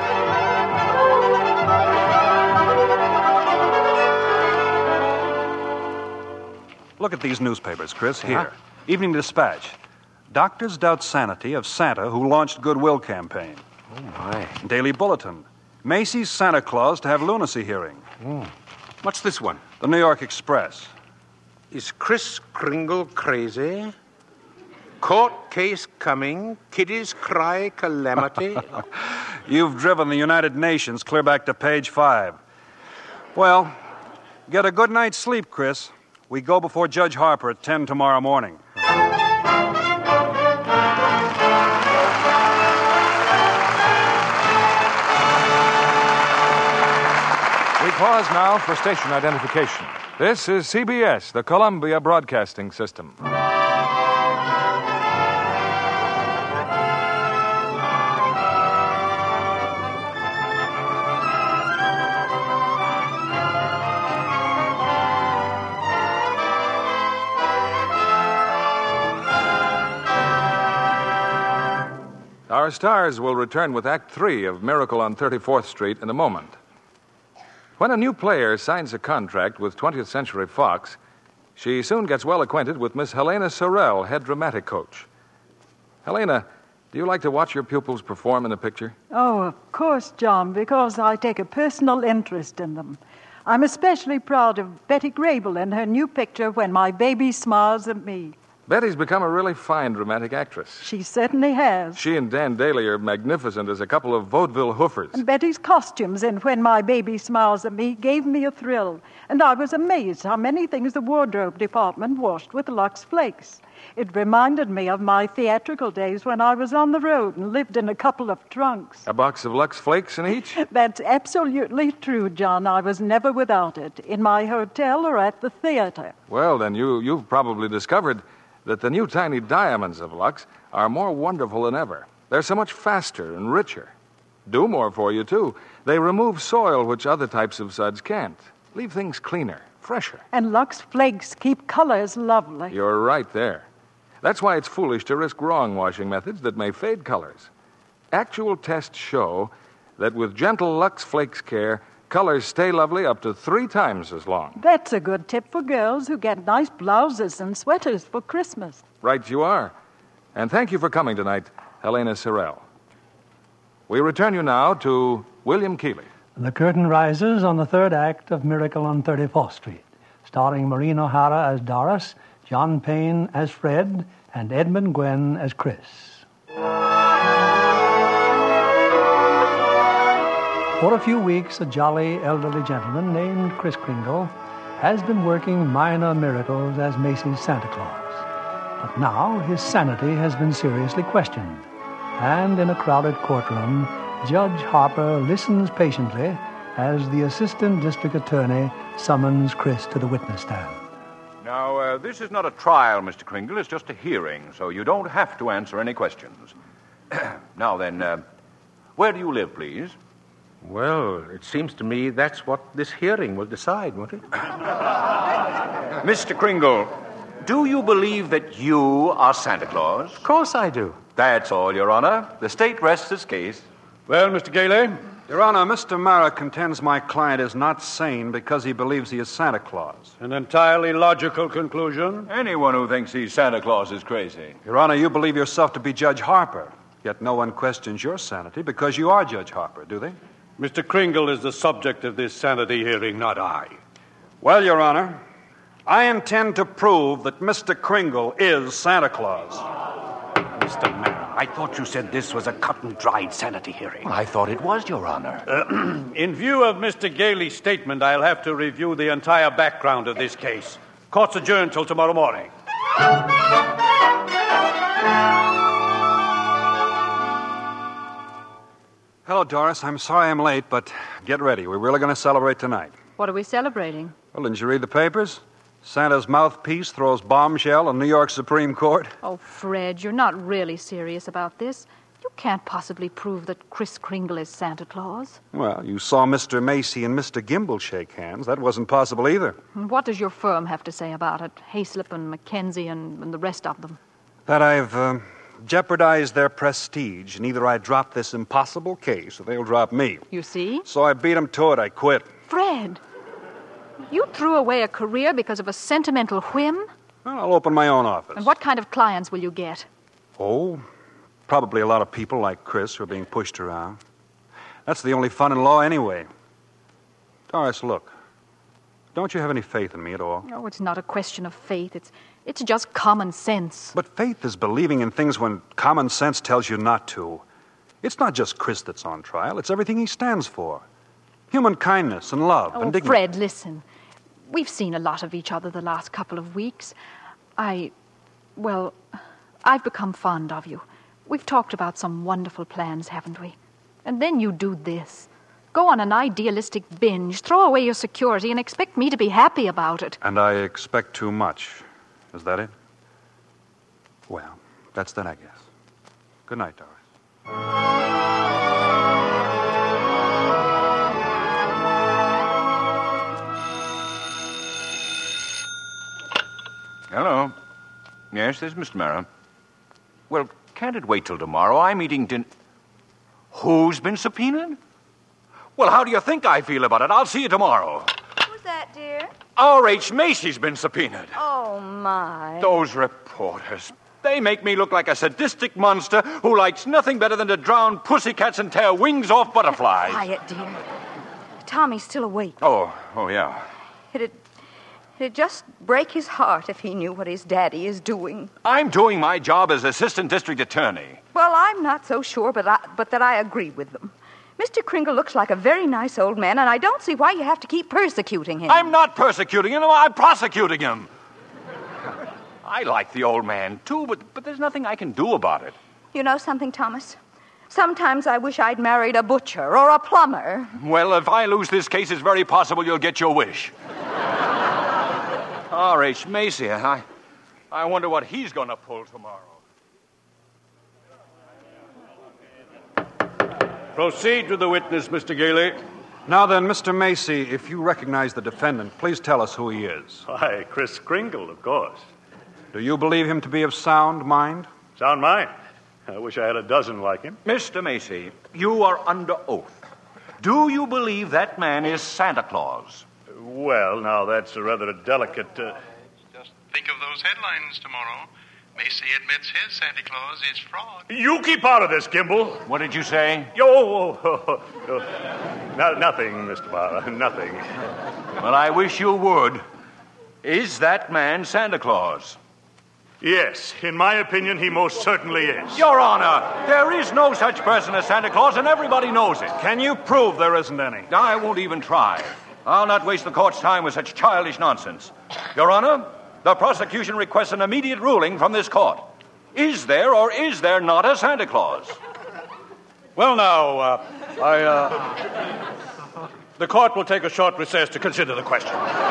Look at these newspapers, Chris. Here. Uh-huh. Evening Dispatch. Doctors doubt sanity of Santa who launched Goodwill campaign. Oh, my. Daily Bulletin. Macy's Santa Claus to have lunacy hearing. Mm. What's this one? The New York Express. Is Kris Kringle crazy? Court case coming. Kiddies cry calamity. You've driven the United Nations clear back to page five. Well, get a good night's sleep, Chris. We go before Judge Harper at ten tomorrow morning. We pause now for station identification. This is C B S, the Columbia Broadcasting System. Our stars will return with Act Three of Miracle on thirty-fourth Street in a moment. When a new player signs a contract with twentieth Century Fox, she soon gets well acquainted with Miss Helena Sorrell, head dramatic coach. Helena, do you like to watch your pupils perform in a picture? Oh, of course, John, because I take a personal interest in them. I'm especially proud of Betty Grable in her new picture, When My Baby Smiles at Me. Betty's become a really fine dramatic actress. She certainly has. She and Dan Daly are magnificent as a couple of vaudeville hoofers. And Betty's costumes in When My Baby Smiles at Me gave me a thrill, and I was amazed how many things the wardrobe department washed with Lux Flakes. It reminded me of my theatrical days when I was on the road and lived in a couple of trunks. A box of Lux Flakes in each? That's absolutely true, John. I was never without it, in my hotel or at the theater. Well, then you, you've probably discovered that the new tiny diamonds of Lux are more wonderful than ever. They're so much faster and richer. Do more for you, too. They remove soil which other types of suds can't. Leave things cleaner, fresher. And Lux Flakes keep colors lovely. You're right there. That's why it's foolish to risk wrong washing methods that may fade colors. Actual tests show that with gentle Lux Flakes care, colors stay lovely up to three times as long. That's a good tip for girls who get nice blouses and sweaters for Christmas. Right you are. And thank you for coming tonight, Helena Sorrell. We return you now to William Keighley. The curtain rises on the third act of Miracle on thirty-fourth Street, starring Maureen O'Hara as Doris, John Payne as Fred, and Edmund Gwenn as Chris. For a few weeks, a jolly elderly gentleman named Kris Kringle has been working minor miracles as Macy's Santa Claus. But now his sanity has been seriously questioned, and in a crowded courtroom, Judge Harper listens patiently as the assistant district attorney summons Chris to the witness stand. Now, uh, this is not a trial, Mister Kringle. It's just a hearing, so you don't have to answer any questions. Now then, uh, where do you live, please? Well, it seems to me that's what this hearing will decide, won't it? Mister Kringle, do you believe that you are Santa Claus? Of course I do. That's all, Your Honor. The state rests its case. Well, Mister Gailey? Your Honor, Mister Mara contends my client is not sane because he believes he is Santa Claus. An entirely logical conclusion. Anyone who thinks he's Santa Claus is crazy. Your Honor, you believe yourself to be Judge Harper, yet no one questions your sanity because you are Judge Harper, do they? Mister Kringle is the subject of this sanity hearing, not I. Well, Your Honor, I intend to prove that Mister Kringle is Santa Claus. Mister Mara, I thought you said this was a cut-and-dried sanity hearing. I thought it was, Your Honor. Uh, in view of Mister Gailey's statement, I'll have to review the entire background of this case. Court's adjourned till tomorrow morning. Hello, Doris. I'm sorry I'm late, but get ready. We're really going to celebrate tonight. What are we celebrating? Well, didn't you read the papers? Santa's mouthpiece throws bombshell in New York Supreme Court. Oh, Fred, you're not really serious about this. You can't possibly prove that Kris Kringle is Santa Claus. Well, you saw Mister Macy and Mister Gimble shake hands. That wasn't possible either. And what does your firm have to say about it? Hayslip and Mackenzie and, and the rest of them. That I've uh, jeopardized their prestige, and either I drop this impossible case or they'll drop me. You see? So I beat them to it. I quit. Fred, you threw away a career because of a sentimental whim? Well, I'll open my own office. And what kind of clients will you get? Oh, probably a lot of people like Chris who are being pushed around. That's the only fun in law anyway. Doris, look. Don't you have any faith in me at all? Oh, it's not a question of faith. It's it's just common sense. But faith is believing in things when common sense tells you not to. It's not just Chris that's on trial. It's everything he stands for. Human kindness and love oh, and dignity. Fred, listen. We've seen a lot of each other the last couple of weeks. I, well, I've become fond of you. We've talked about some wonderful plans, haven't we? And then you do this. Go on an idealistic binge, throw away your security, and expect me to be happy about it. And I expect too much. Is that it? Well, that's that, I guess. Good night, Doris. Hello. Yes, this is Mister Mara. Well, Can't it wait till tomorrow? I'm eating din... Who's been subpoenaed? Well, how do you think I feel about it? I'll see you tomorrow. Who's that, dear? R H. Macy's been subpoenaed. Oh, my. Those reporters, they make me look like a sadistic monster who likes nothing better than to drown pussycats and tear wings off butterflies. Quiet, dear. Tommy's still awake. Oh, oh, yeah. It'd, it'd just break his heart if he knew what his daddy is doing. I'm doing my job as assistant district attorney. Well, I'm not so sure, but, I, but that I agree with them. Mister Kringle looks like a very nice old man, and I don't see why you have to keep persecuting him. I'm not persecuting him. I'm prosecuting him. I like the old man, too, but, but there's nothing I can do about it. You know something, Thomas? Sometimes I wish I'd married a butcher or a plumber. Well, if I lose this case, it's very possible you'll get your wish. R H. Macy, I, I wonder what he's going to pull tomorrow. Proceed to the witness, Mister Gailey. Now then, Mister Macy, if you recognize the defendant, please tell us who he is. Why, Kris Kringle, of course. Do you believe him to be of sound mind? Sound mind? I wish I had a dozen like him. Mister Macy, you are under oath. Do you believe that man is Santa Claus? Well, now, that's a rather delicate... Uh... Just think of those headlines tomorrow. Macy admits his Santa Claus is fraud. You keep out of this, Gimble. What did you say? Yo, oh, oh, oh. No, nothing, Mister Barr, nothing. Well, I wish you would. Is that man Santa Claus? Yes, in my opinion, he most certainly is. Your Honor, there is no such person as Santa Claus, and everybody knows it. Can you prove there isn't any? I won't even try. I'll not waste the court's time with such childish nonsense. Your Honor, the prosecution requests an immediate ruling from this court. Is there or is there not a Santa Claus? Well, now, uh, I, uh... the court will take a short recess to consider the question.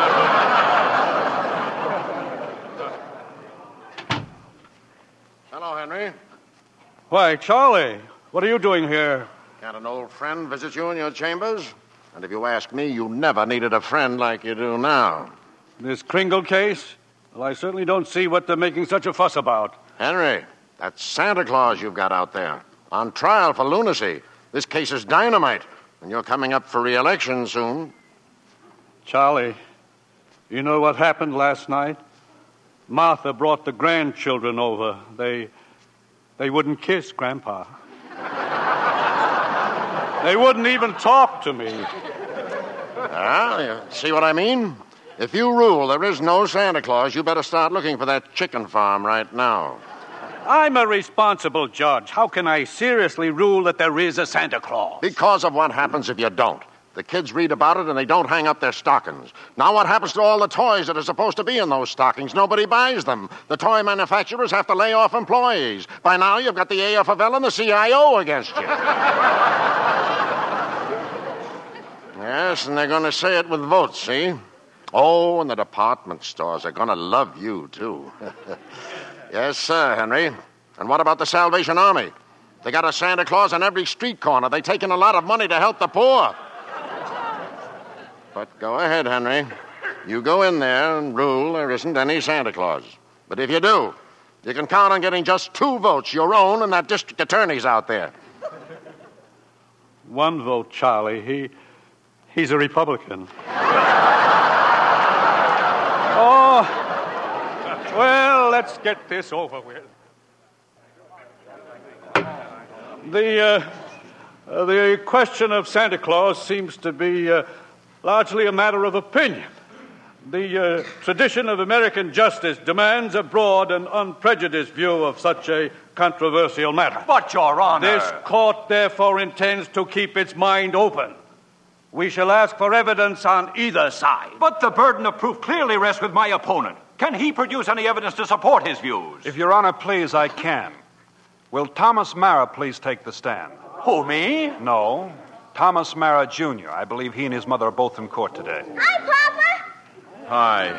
Hello, Henry. Why, Charlie, what are you doing here? Can't an old friend visit you in your chambers? And if you ask me, you never needed a friend like you do now. This Kringle case? Well, I certainly don't see what they're making such a fuss about. Henry, that's Santa Claus you've got out there. On trial for lunacy. This case is dynamite, and you're coming up for re-election soon. Charlie, you know what happened last night? Martha brought the grandchildren over. They... they wouldn't kiss Grandpa. They wouldn't even talk to me. Ah, you see what I mean? If you rule there is no Santa Claus, you better start looking for that chicken farm right now. I'm a responsible judge. How can I seriously rule that there is a Santa Claus? Because of what happens if you don't. The kids read about it and they don't hang up their stockings. Now what happens to all the toys that are supposed to be in those stockings? Nobody buys them. The toy manufacturers have to lay off employees. By now you've got the A F L and the C I O against you. Yes, and they're going to say it with votes, see? Oh, and the department stores are going to love you, too. Yes, sir, Henry. And what about the Salvation Army? They got a Santa Claus on every street corner. They take in a lot of money to help the poor. But go ahead, Henry. You go in there and rule there isn't any Santa Claus. But if you do, you can count on getting just two votes, your own and that district attorney's out there. One vote, Charlie. He... he's a Republican. Oh, well, let's get this over with. The, uh, uh, the question of Santa Claus seems to be uh, largely a matter of opinion. The uh, tradition of American justice demands a broad and unprejudiced view of such a controversial matter. But, Your Honor... This court, therefore, intends to keep its mind open. We shall ask for evidence on either side. But the burden of proof clearly rests with my opponent. Can he produce any evidence to support his views? If Your Honor please, I can. Will Thomas Mara please take the stand? Who, me? No, Thomas Mara, Junior I believe he and his mother are both in court today. Hi, Papa. Hi.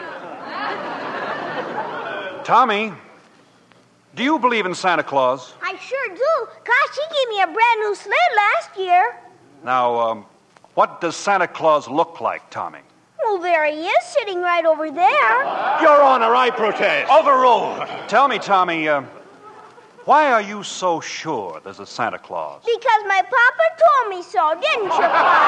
Tommy, do you believe in Santa Claus? I sure do. Gosh, he gave me a brand new sled last year. Now, um, what does Santa Claus look like, Tommy? Well, there he is, sitting right over there. Your Honor, I protest. Overruled. Tell me, Tommy, uh, Why are you so sure there's a Santa Claus? Because my papa told me so, didn't you,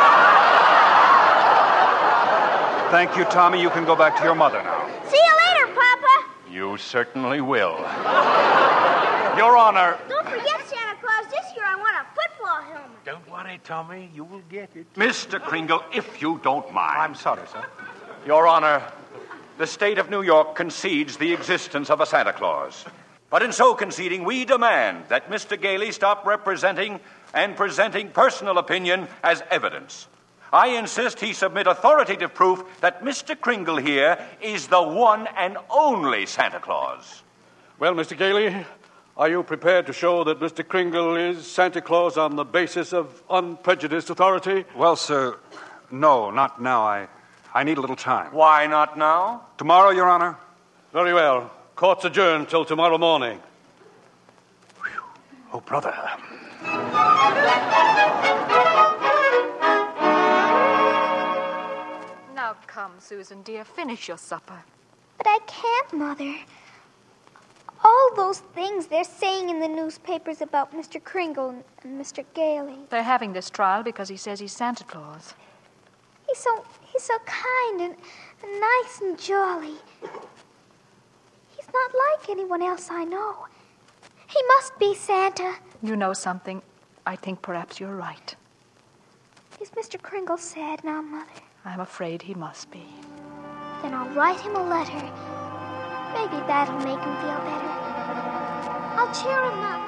Papa? Thank you, Tommy. You can go back to your mother now. See you later, Papa. You certainly will. Your Honor. Don't forget, Santa Claus, this year I want a football helmet. Don't worry, Tommy. You will get it. Mister Kringle, if you don't mind. I'm sorry, sir. Your Honor, the state of New York concedes the existence of a Santa Claus. But in so conceding, we demand that Mister Gailey stop representing and presenting personal opinion as evidence. I insist he submit authoritative proof that Mister Kringle here is the one and only Santa Claus. Well, Mister Gailey, are you prepared to show that Mister Kringle is Santa Claus on the basis of unprejudiced authority? Well, sir, no, not now. I, I need a little time. Why not now? Tomorrow, Your Honor. Very well. Court's adjourned till tomorrow morning. Oh, brother. Now come, Susan, dear, finish your supper. But I can't, Mother. All those things they're saying in the newspapers about Mister Kringle and Mister Gailey. They're having this trial because he says he's Santa Claus. He's so he's so kind and, and nice and jolly. He's not like anyone else I know. He must be Santa. You know something? I think perhaps you're right. Is Mister Kringle sad now, Mother? I'm afraid he must be. Then I'll write him a letter. Maybe that'll make him feel better. I'll cheer him up.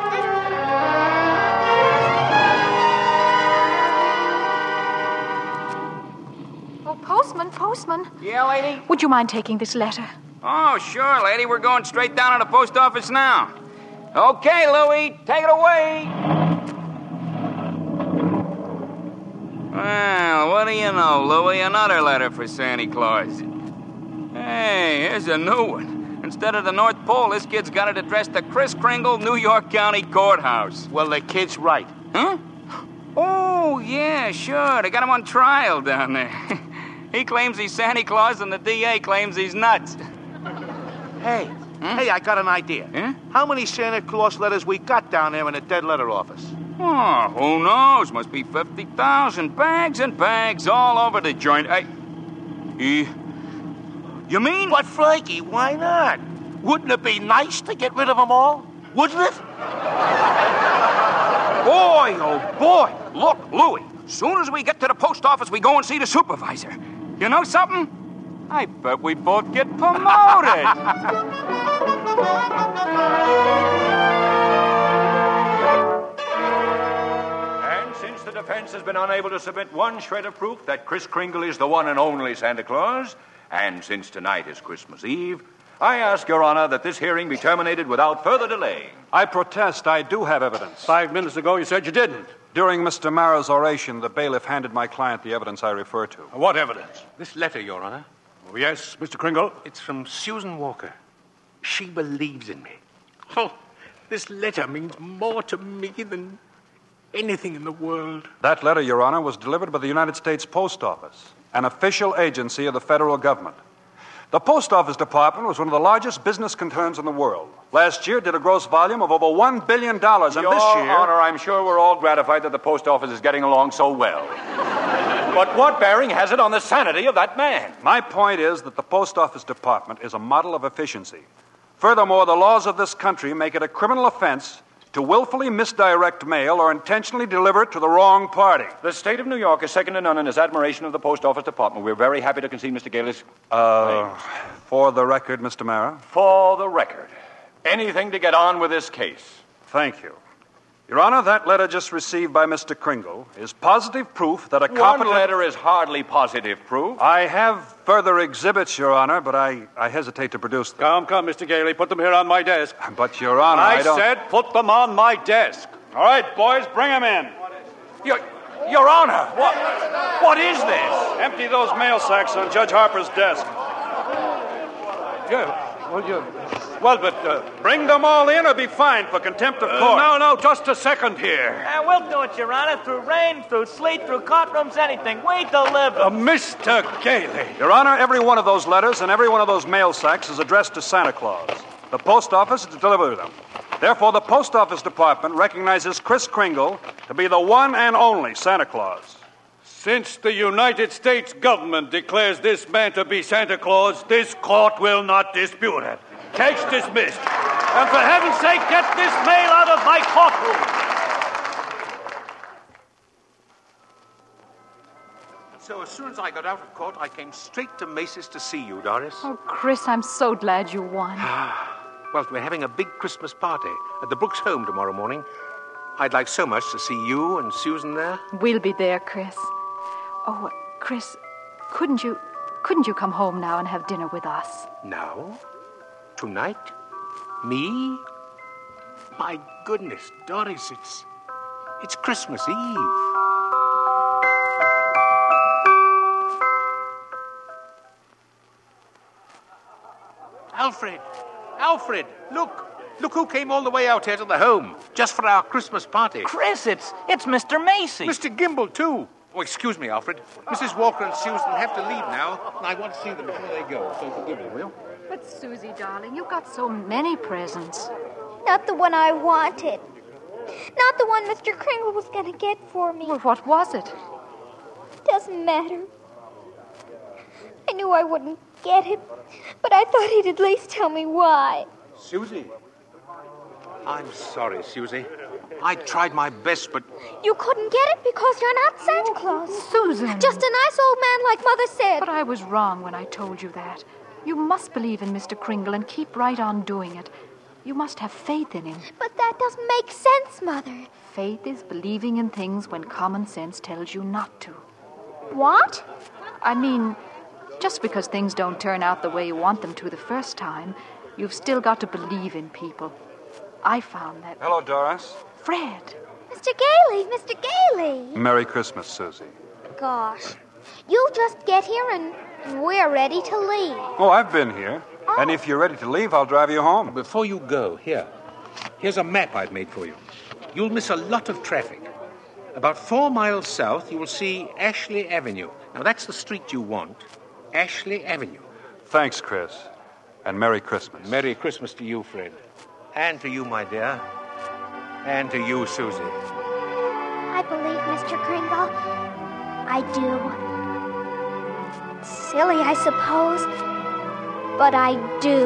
Oh, postman, postman. Yeah, lady? Would you mind taking this letter? Oh, sure, lady. We're going straight down to the post office now. Okay, Louie, take it away. Well, what do you know, Louie? Another letter for Santa Claus. Hey, here's a new one. Instead of the North Pole, this kid's got it addressed to Kris Kringle, New York County Courthouse. Well, the kid's right. Huh? Oh, yeah, sure. They got him on trial down there. He claims he's Santa Claus, and the D A claims he's nuts. Hey, Hmm? hey, I got an idea. Yeah? How many Santa Claus letters we got down there in the dead letter office? Oh, who knows? Must be fifty thousand. Bags and bags all over the joint. I... You... You mean? But, Frankie, why not? Wouldn't it be nice to get rid of them all? Wouldn't it? Boy, oh boy. Look, Louie, soon as we get to the post office, we go and see the supervisor. You know something? I bet we both get promoted. And since the defense has been unable to submit one shred of proof that Kris Kringle is the one and only Santa Claus, and since tonight is Christmas Eve, I ask Your Honor that this hearing be terminated without further delay. I protest. I do have evidence. Five minutes ago, you said you didn't. During Mister Mara's oration, the bailiff handed my client the evidence I refer to. What evidence? This letter, Your Honor. Oh, yes, Mister Kringle. It's from Susan Walker. She believes in me. Oh, this letter means more to me than anything in the world. That letter, Your Honor, was delivered by the United States Post Office, an official agency of the federal government. The Post Office Department was one of the largest business concerns in the world. Last year did a gross volume of over one billion dollars, and Your this year... Honor, I'm sure we're all gratified that the post office is getting along so well. But what bearing has it on the sanity of that man? My point is that the Post Office Department is a model of efficiency. Furthermore, the laws of this country make it a criminal offense to willfully misdirect mail or intentionally deliver it to the wrong party. The state of New York is second to none in its admiration of the Post Office Department. We're very happy to concede Mister Gailey's... Uh, for the record, Mister Mara? For the record. Anything to get on with this case. Thank you. Your Honor, that letter just received by Mister Kringle is positive proof that a competent... One letter is hardly positive proof. I have further exhibits, Your Honor, but I, I hesitate to produce them. Come, come, Mister Gailey. Put them here on my desk. But, Your Honor, I, I don't... said put them on my desk. All right, boys, bring them in. Your, Your Honor, what, what is this? Empty those mail sacks on Judge Harper's desk. Yeah, well, you... Well, but uh, bring them all in or be fined for contempt of court. Uh, no, no, just a second here. Uh, we'll do it, Your Honor, through rain, through sleet, through courtrooms, anything. We deliver. Uh, Mister Gailey. Your Honor, every one of those letters and every one of those mail sacks is addressed to Santa Claus. The post office is to deliver them. Therefore, the Post Office Department recognizes Kris Kringle to be the one and only Santa Claus. Since the United States government declares this man to be Santa Claus, this court will not dispute it. Case dismissed. And for heaven's sake, get this mail out of my courtroom. So as soon as I got out of court, I came straight to Macy's to see you, Doris. Oh, Chris, I'm so glad you won. Well, we're having a big Christmas party at the Brooks home tomorrow morning. I'd like so much to see you and Susan there. We'll be there, Chris. Oh, Chris, couldn't you couldn't you come home now and have dinner with us? Now? Tonight? Me? My goodness, Doris, it's it's Christmas Eve. Alfred! Alfred! Look! Look who came all the way out here to the home, just for our Christmas party. Chris, it's it's Mister Macy. Mister Gimble, too. Oh, excuse me, Alfred. Missus Walker and Susan have to leave now, and I want to see them before they go, so forgive me, will you? But, Susie, darling, you got so many presents. Not the one I wanted. Not the one Mister Kringle was going to get for me. Well, what was it? Doesn't matter. I knew I wouldn't get it, but I thought he'd at least tell me why. Susie. I'm sorry, Susie. I tried my best, but... You couldn't get it because you're not Santa Claus. Susan. Just a nice old man like Mother said. But I was wrong when I told you that. You must believe in Mister Kringle and keep right on doing it. You must have faith in him. But that doesn't make sense, Mother. Faith is believing in things when common sense tells you not to. What? I mean, just because things don't turn out the way you want them to the first time, you've still got to believe in people. I found that... Hello, Doris. Fred. Mister Gailey, Mister Gailey. Merry Christmas, Susie. Gosh. You just get here and we're ready to leave. Oh, I've been here. Oh. And if you're ready to leave, I'll drive you home. Before you go, here. Here's a map I've made for you. You'll miss a lot of traffic. About four miles south, you will see Ashley Avenue. Now, that's the street you want. Ashley Avenue. Thanks, Chris. And Merry Christmas. Merry Christmas to you, Fred. And to you, my dear. And to you, Susie. I believe Mister Kringle. I do. Silly, I suppose. But I do.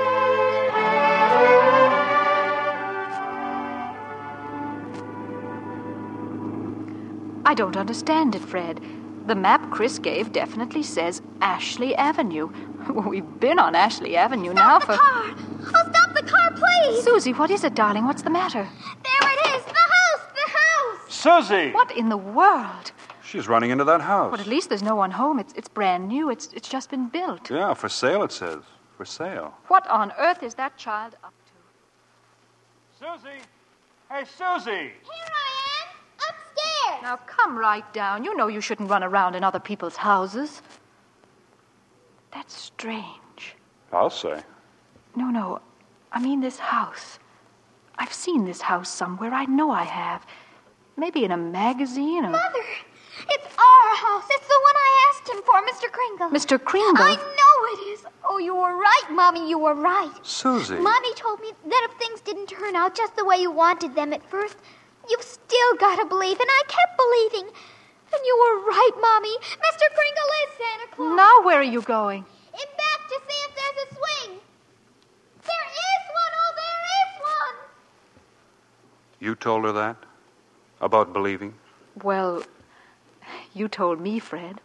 I don't understand it, Fred. The map Chris gave definitely says Ashley Avenue. We've been on Ashley Avenue stop now the for... car! Oh, stop the car, please! Susie, what is it, darling? What's the matter? There it is! The house! The house! Susie! What in the world? She's running into that house. Well, at least there's no one home. It's it's brand new. It's it's just been built. Yeah, for sale, it says. For sale. What on earth is that child up to? Susie! Hey, Susie! Here I am! Upstairs! Now come right down. You know you shouldn't run around in other people's houses. That's strange. I'll say. No, no. I mean this house. I've seen this house somewhere. I know I have. Maybe in a magazine or... Mother! It's our house. It's the one I asked him for, Mister Kringle. Mister Kringle? I know it is. Oh, you were right, Mommy. You were right. Susie. Mommy told me that if things didn't turn out just the way you wanted them at first, you've still got to believe. And I kept believing. And you were right, Mommy. Mister Kringle is Santa Claus. Now where are you going? In back to see if there's a swing. There is one. Oh, there is one. You told her that? About believing? Well, you told me, Fred.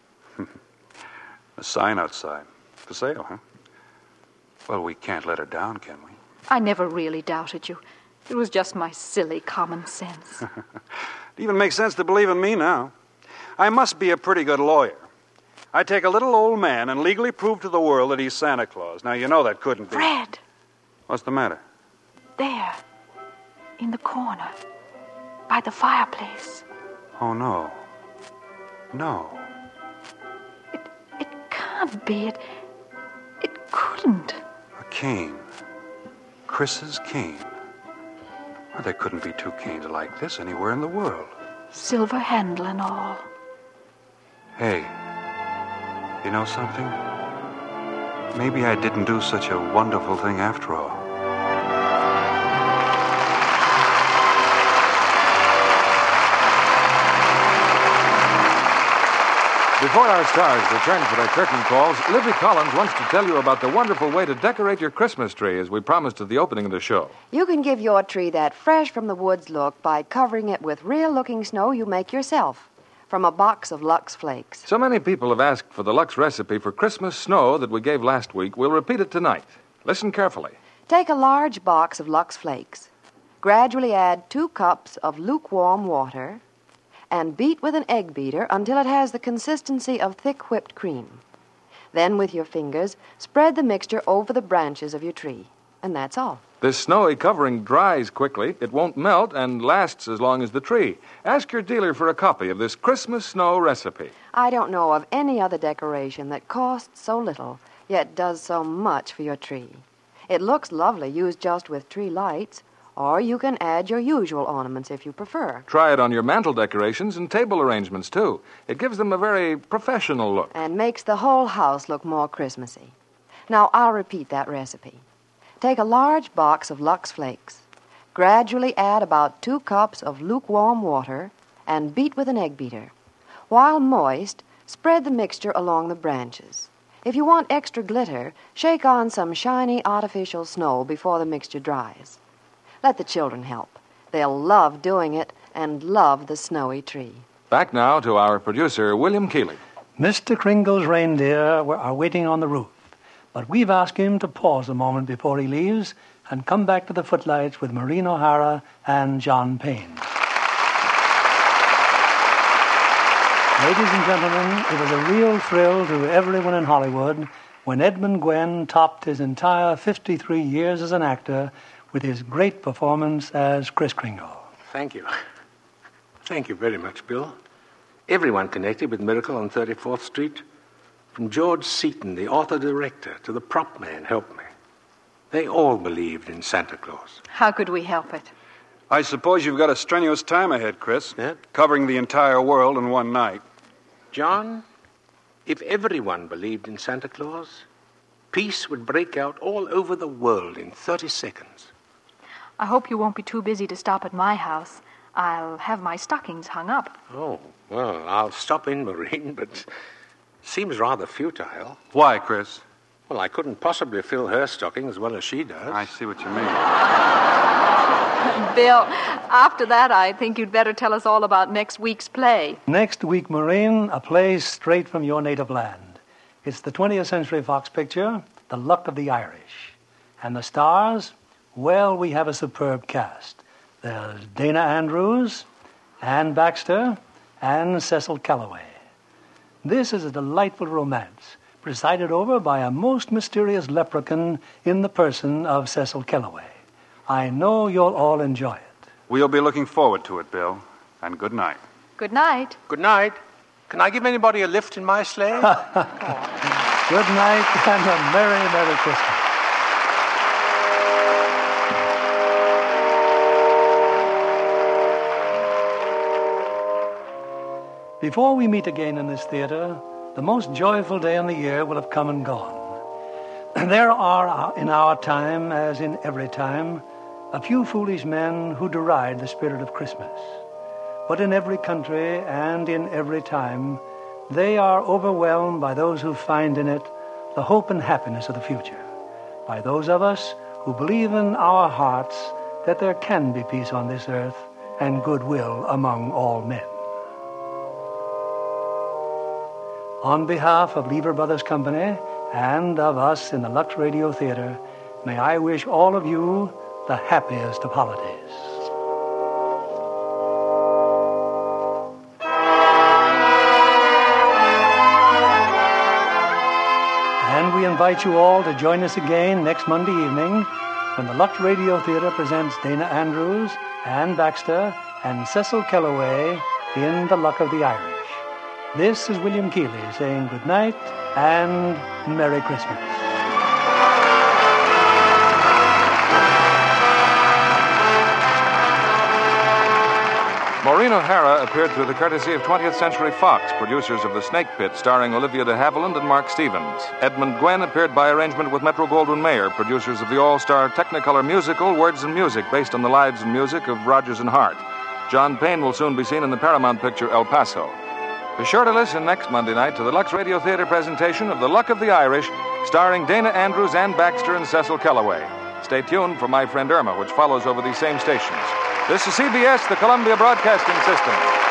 A sign outside. For sale, huh? Well, we can't let her down, can we? I never really doubted you. It was just my silly common sense. It even makes sense to believe in me now. I must be a pretty good lawyer. I take a little old man and legally prove to the world that he's Santa Claus. Now, you know that couldn't be... Fred! What's the matter? There. In the corner. By the fireplace. Oh, no. No. It it can't be. It, it couldn't. A cane. Chris's cane. Well, there couldn't be two canes like this anywhere in the world. Silver handle and all. Hey, you know something? Maybe I didn't do such a wonderful thing after all. Before our stars return for their curtain calls, Libby Collins wants to tell you about the wonderful way to decorate your Christmas tree, as we promised at the opening of the show. You can give your tree that fresh from the woods look by covering it with real-looking snow you make yourself from a box of Lux Flakes. So many people have asked for the Lux recipe for Christmas snow that we gave last week. We'll repeat it tonight. Listen carefully. Take a large box of Lux Flakes. Gradually add two cups of lukewarm water and beat with an egg beater until it has the consistency of thick whipped cream. Then, with your fingers, spread the mixture over the branches of your tree. And that's all. This snowy covering dries quickly, it won't melt, and lasts as long as the tree. Ask your dealer for a copy of this Christmas snow recipe. I don't know of any other decoration that costs so little, yet does so much for your tree. It looks lovely used just with tree lights, or you can add your usual ornaments if you prefer. Try it on your mantel decorations and table arrangements, too. It gives them a very professional look. And makes the whole house look more Christmassy. Now, I'll repeat that recipe. Take a large box of Lux Flakes. Gradually add about two cups of lukewarm water and beat with an egg beater. While moist, spread the mixture along the branches. If you want extra glitter, shake on some shiny artificial snow before the mixture dries. Let the children help. They'll love doing it and love the snowy tree. Back now to our producer, William Keeley. Mister Kringle's reindeer are waiting on the roof, but we've asked him to pause a moment before he leaves and come back to the footlights with Maureen O'Hara and John Payne. Ladies and gentlemen, it was a real thrill to everyone in Hollywood when Edmund Gwenn topped his entire fifty-three years as an actor with his great performance as Kris Kringle. Thank you. Thank you very much, Bill. Everyone connected with Miracle on thirty-fourth Street, from George Seaton, the author-director, to the prop man, helped me. They all believed in Santa Claus. How could we help it? I suppose you've got a strenuous time ahead, Chris. Yeah. Covering the entire world in one night. John, if everyone believed in Santa Claus, peace would break out all over the world in thirty seconds. I hope you won't be too busy to stop at my house. I'll have my stockings hung up. Oh, well, I'll stop in, Maureen, but seems rather futile. Why, Chris? Well, I couldn't possibly fill her stocking as well as she does. I see what you mean. Bill, after that, I think you'd better tell us all about next week's play. Next week, Maureen, a play straight from your native land. It's the twentieth Century Fox picture, The Luck of the Irish. And the stars? Well, we have a superb cast. There's Dana Andrews, Ann Baxter, and Cecil Kellaway. This is a delightful romance, presided over by a most mysterious leprechaun in the person of Cecil Kellaway. I know you'll all enjoy it. We'll be looking forward to it, Bill. And good night. Good night. Good night. Can I give anybody a lift in my sleigh? Good night and a Merry, Merry Christmas. Before we meet again in this theater, the most joyful day in the year will have come and gone. There are, in our time, as in every time, a few foolish men who deride the spirit of Christmas. But in every country and in every time, they are overwhelmed by those who find in it the hope and happiness of the future, by those of us who believe in our hearts that there can be peace on this earth and goodwill among all men. On behalf of Lever Brothers Company and of us in the Lux Radio Theater, may I wish all of you the happiest of holidays. And we invite you all to join us again next Monday evening when the Lux Radio Theater presents Dana Andrews, Ann Baxter, and Cecil Kellaway in The Luck of the Irish. This is William Keeley saying good night and Merry Christmas. Maureen O'Hara appeared through the courtesy of twentieth Century Fox, producers of The Snake Pit, starring Olivia de Havilland and Mark Stevens. Edmund Gwenn appeared by arrangement with Metro-Goldwyn-Mayer, producers of the all-star Technicolor musical Words and Music, based on the lives and music of Rodgers and Hart. John Payne will soon be seen in the Paramount picture El Paso. Be sure to listen next Monday night to the Lux Radio Theater presentation of The Luck of the Irish, starring Dana Andrews, Ann Baxter, and Cecil Kellaway. Stay tuned for My Friend Irma, which follows over these same stations. This is C B S, the Columbia Broadcasting System.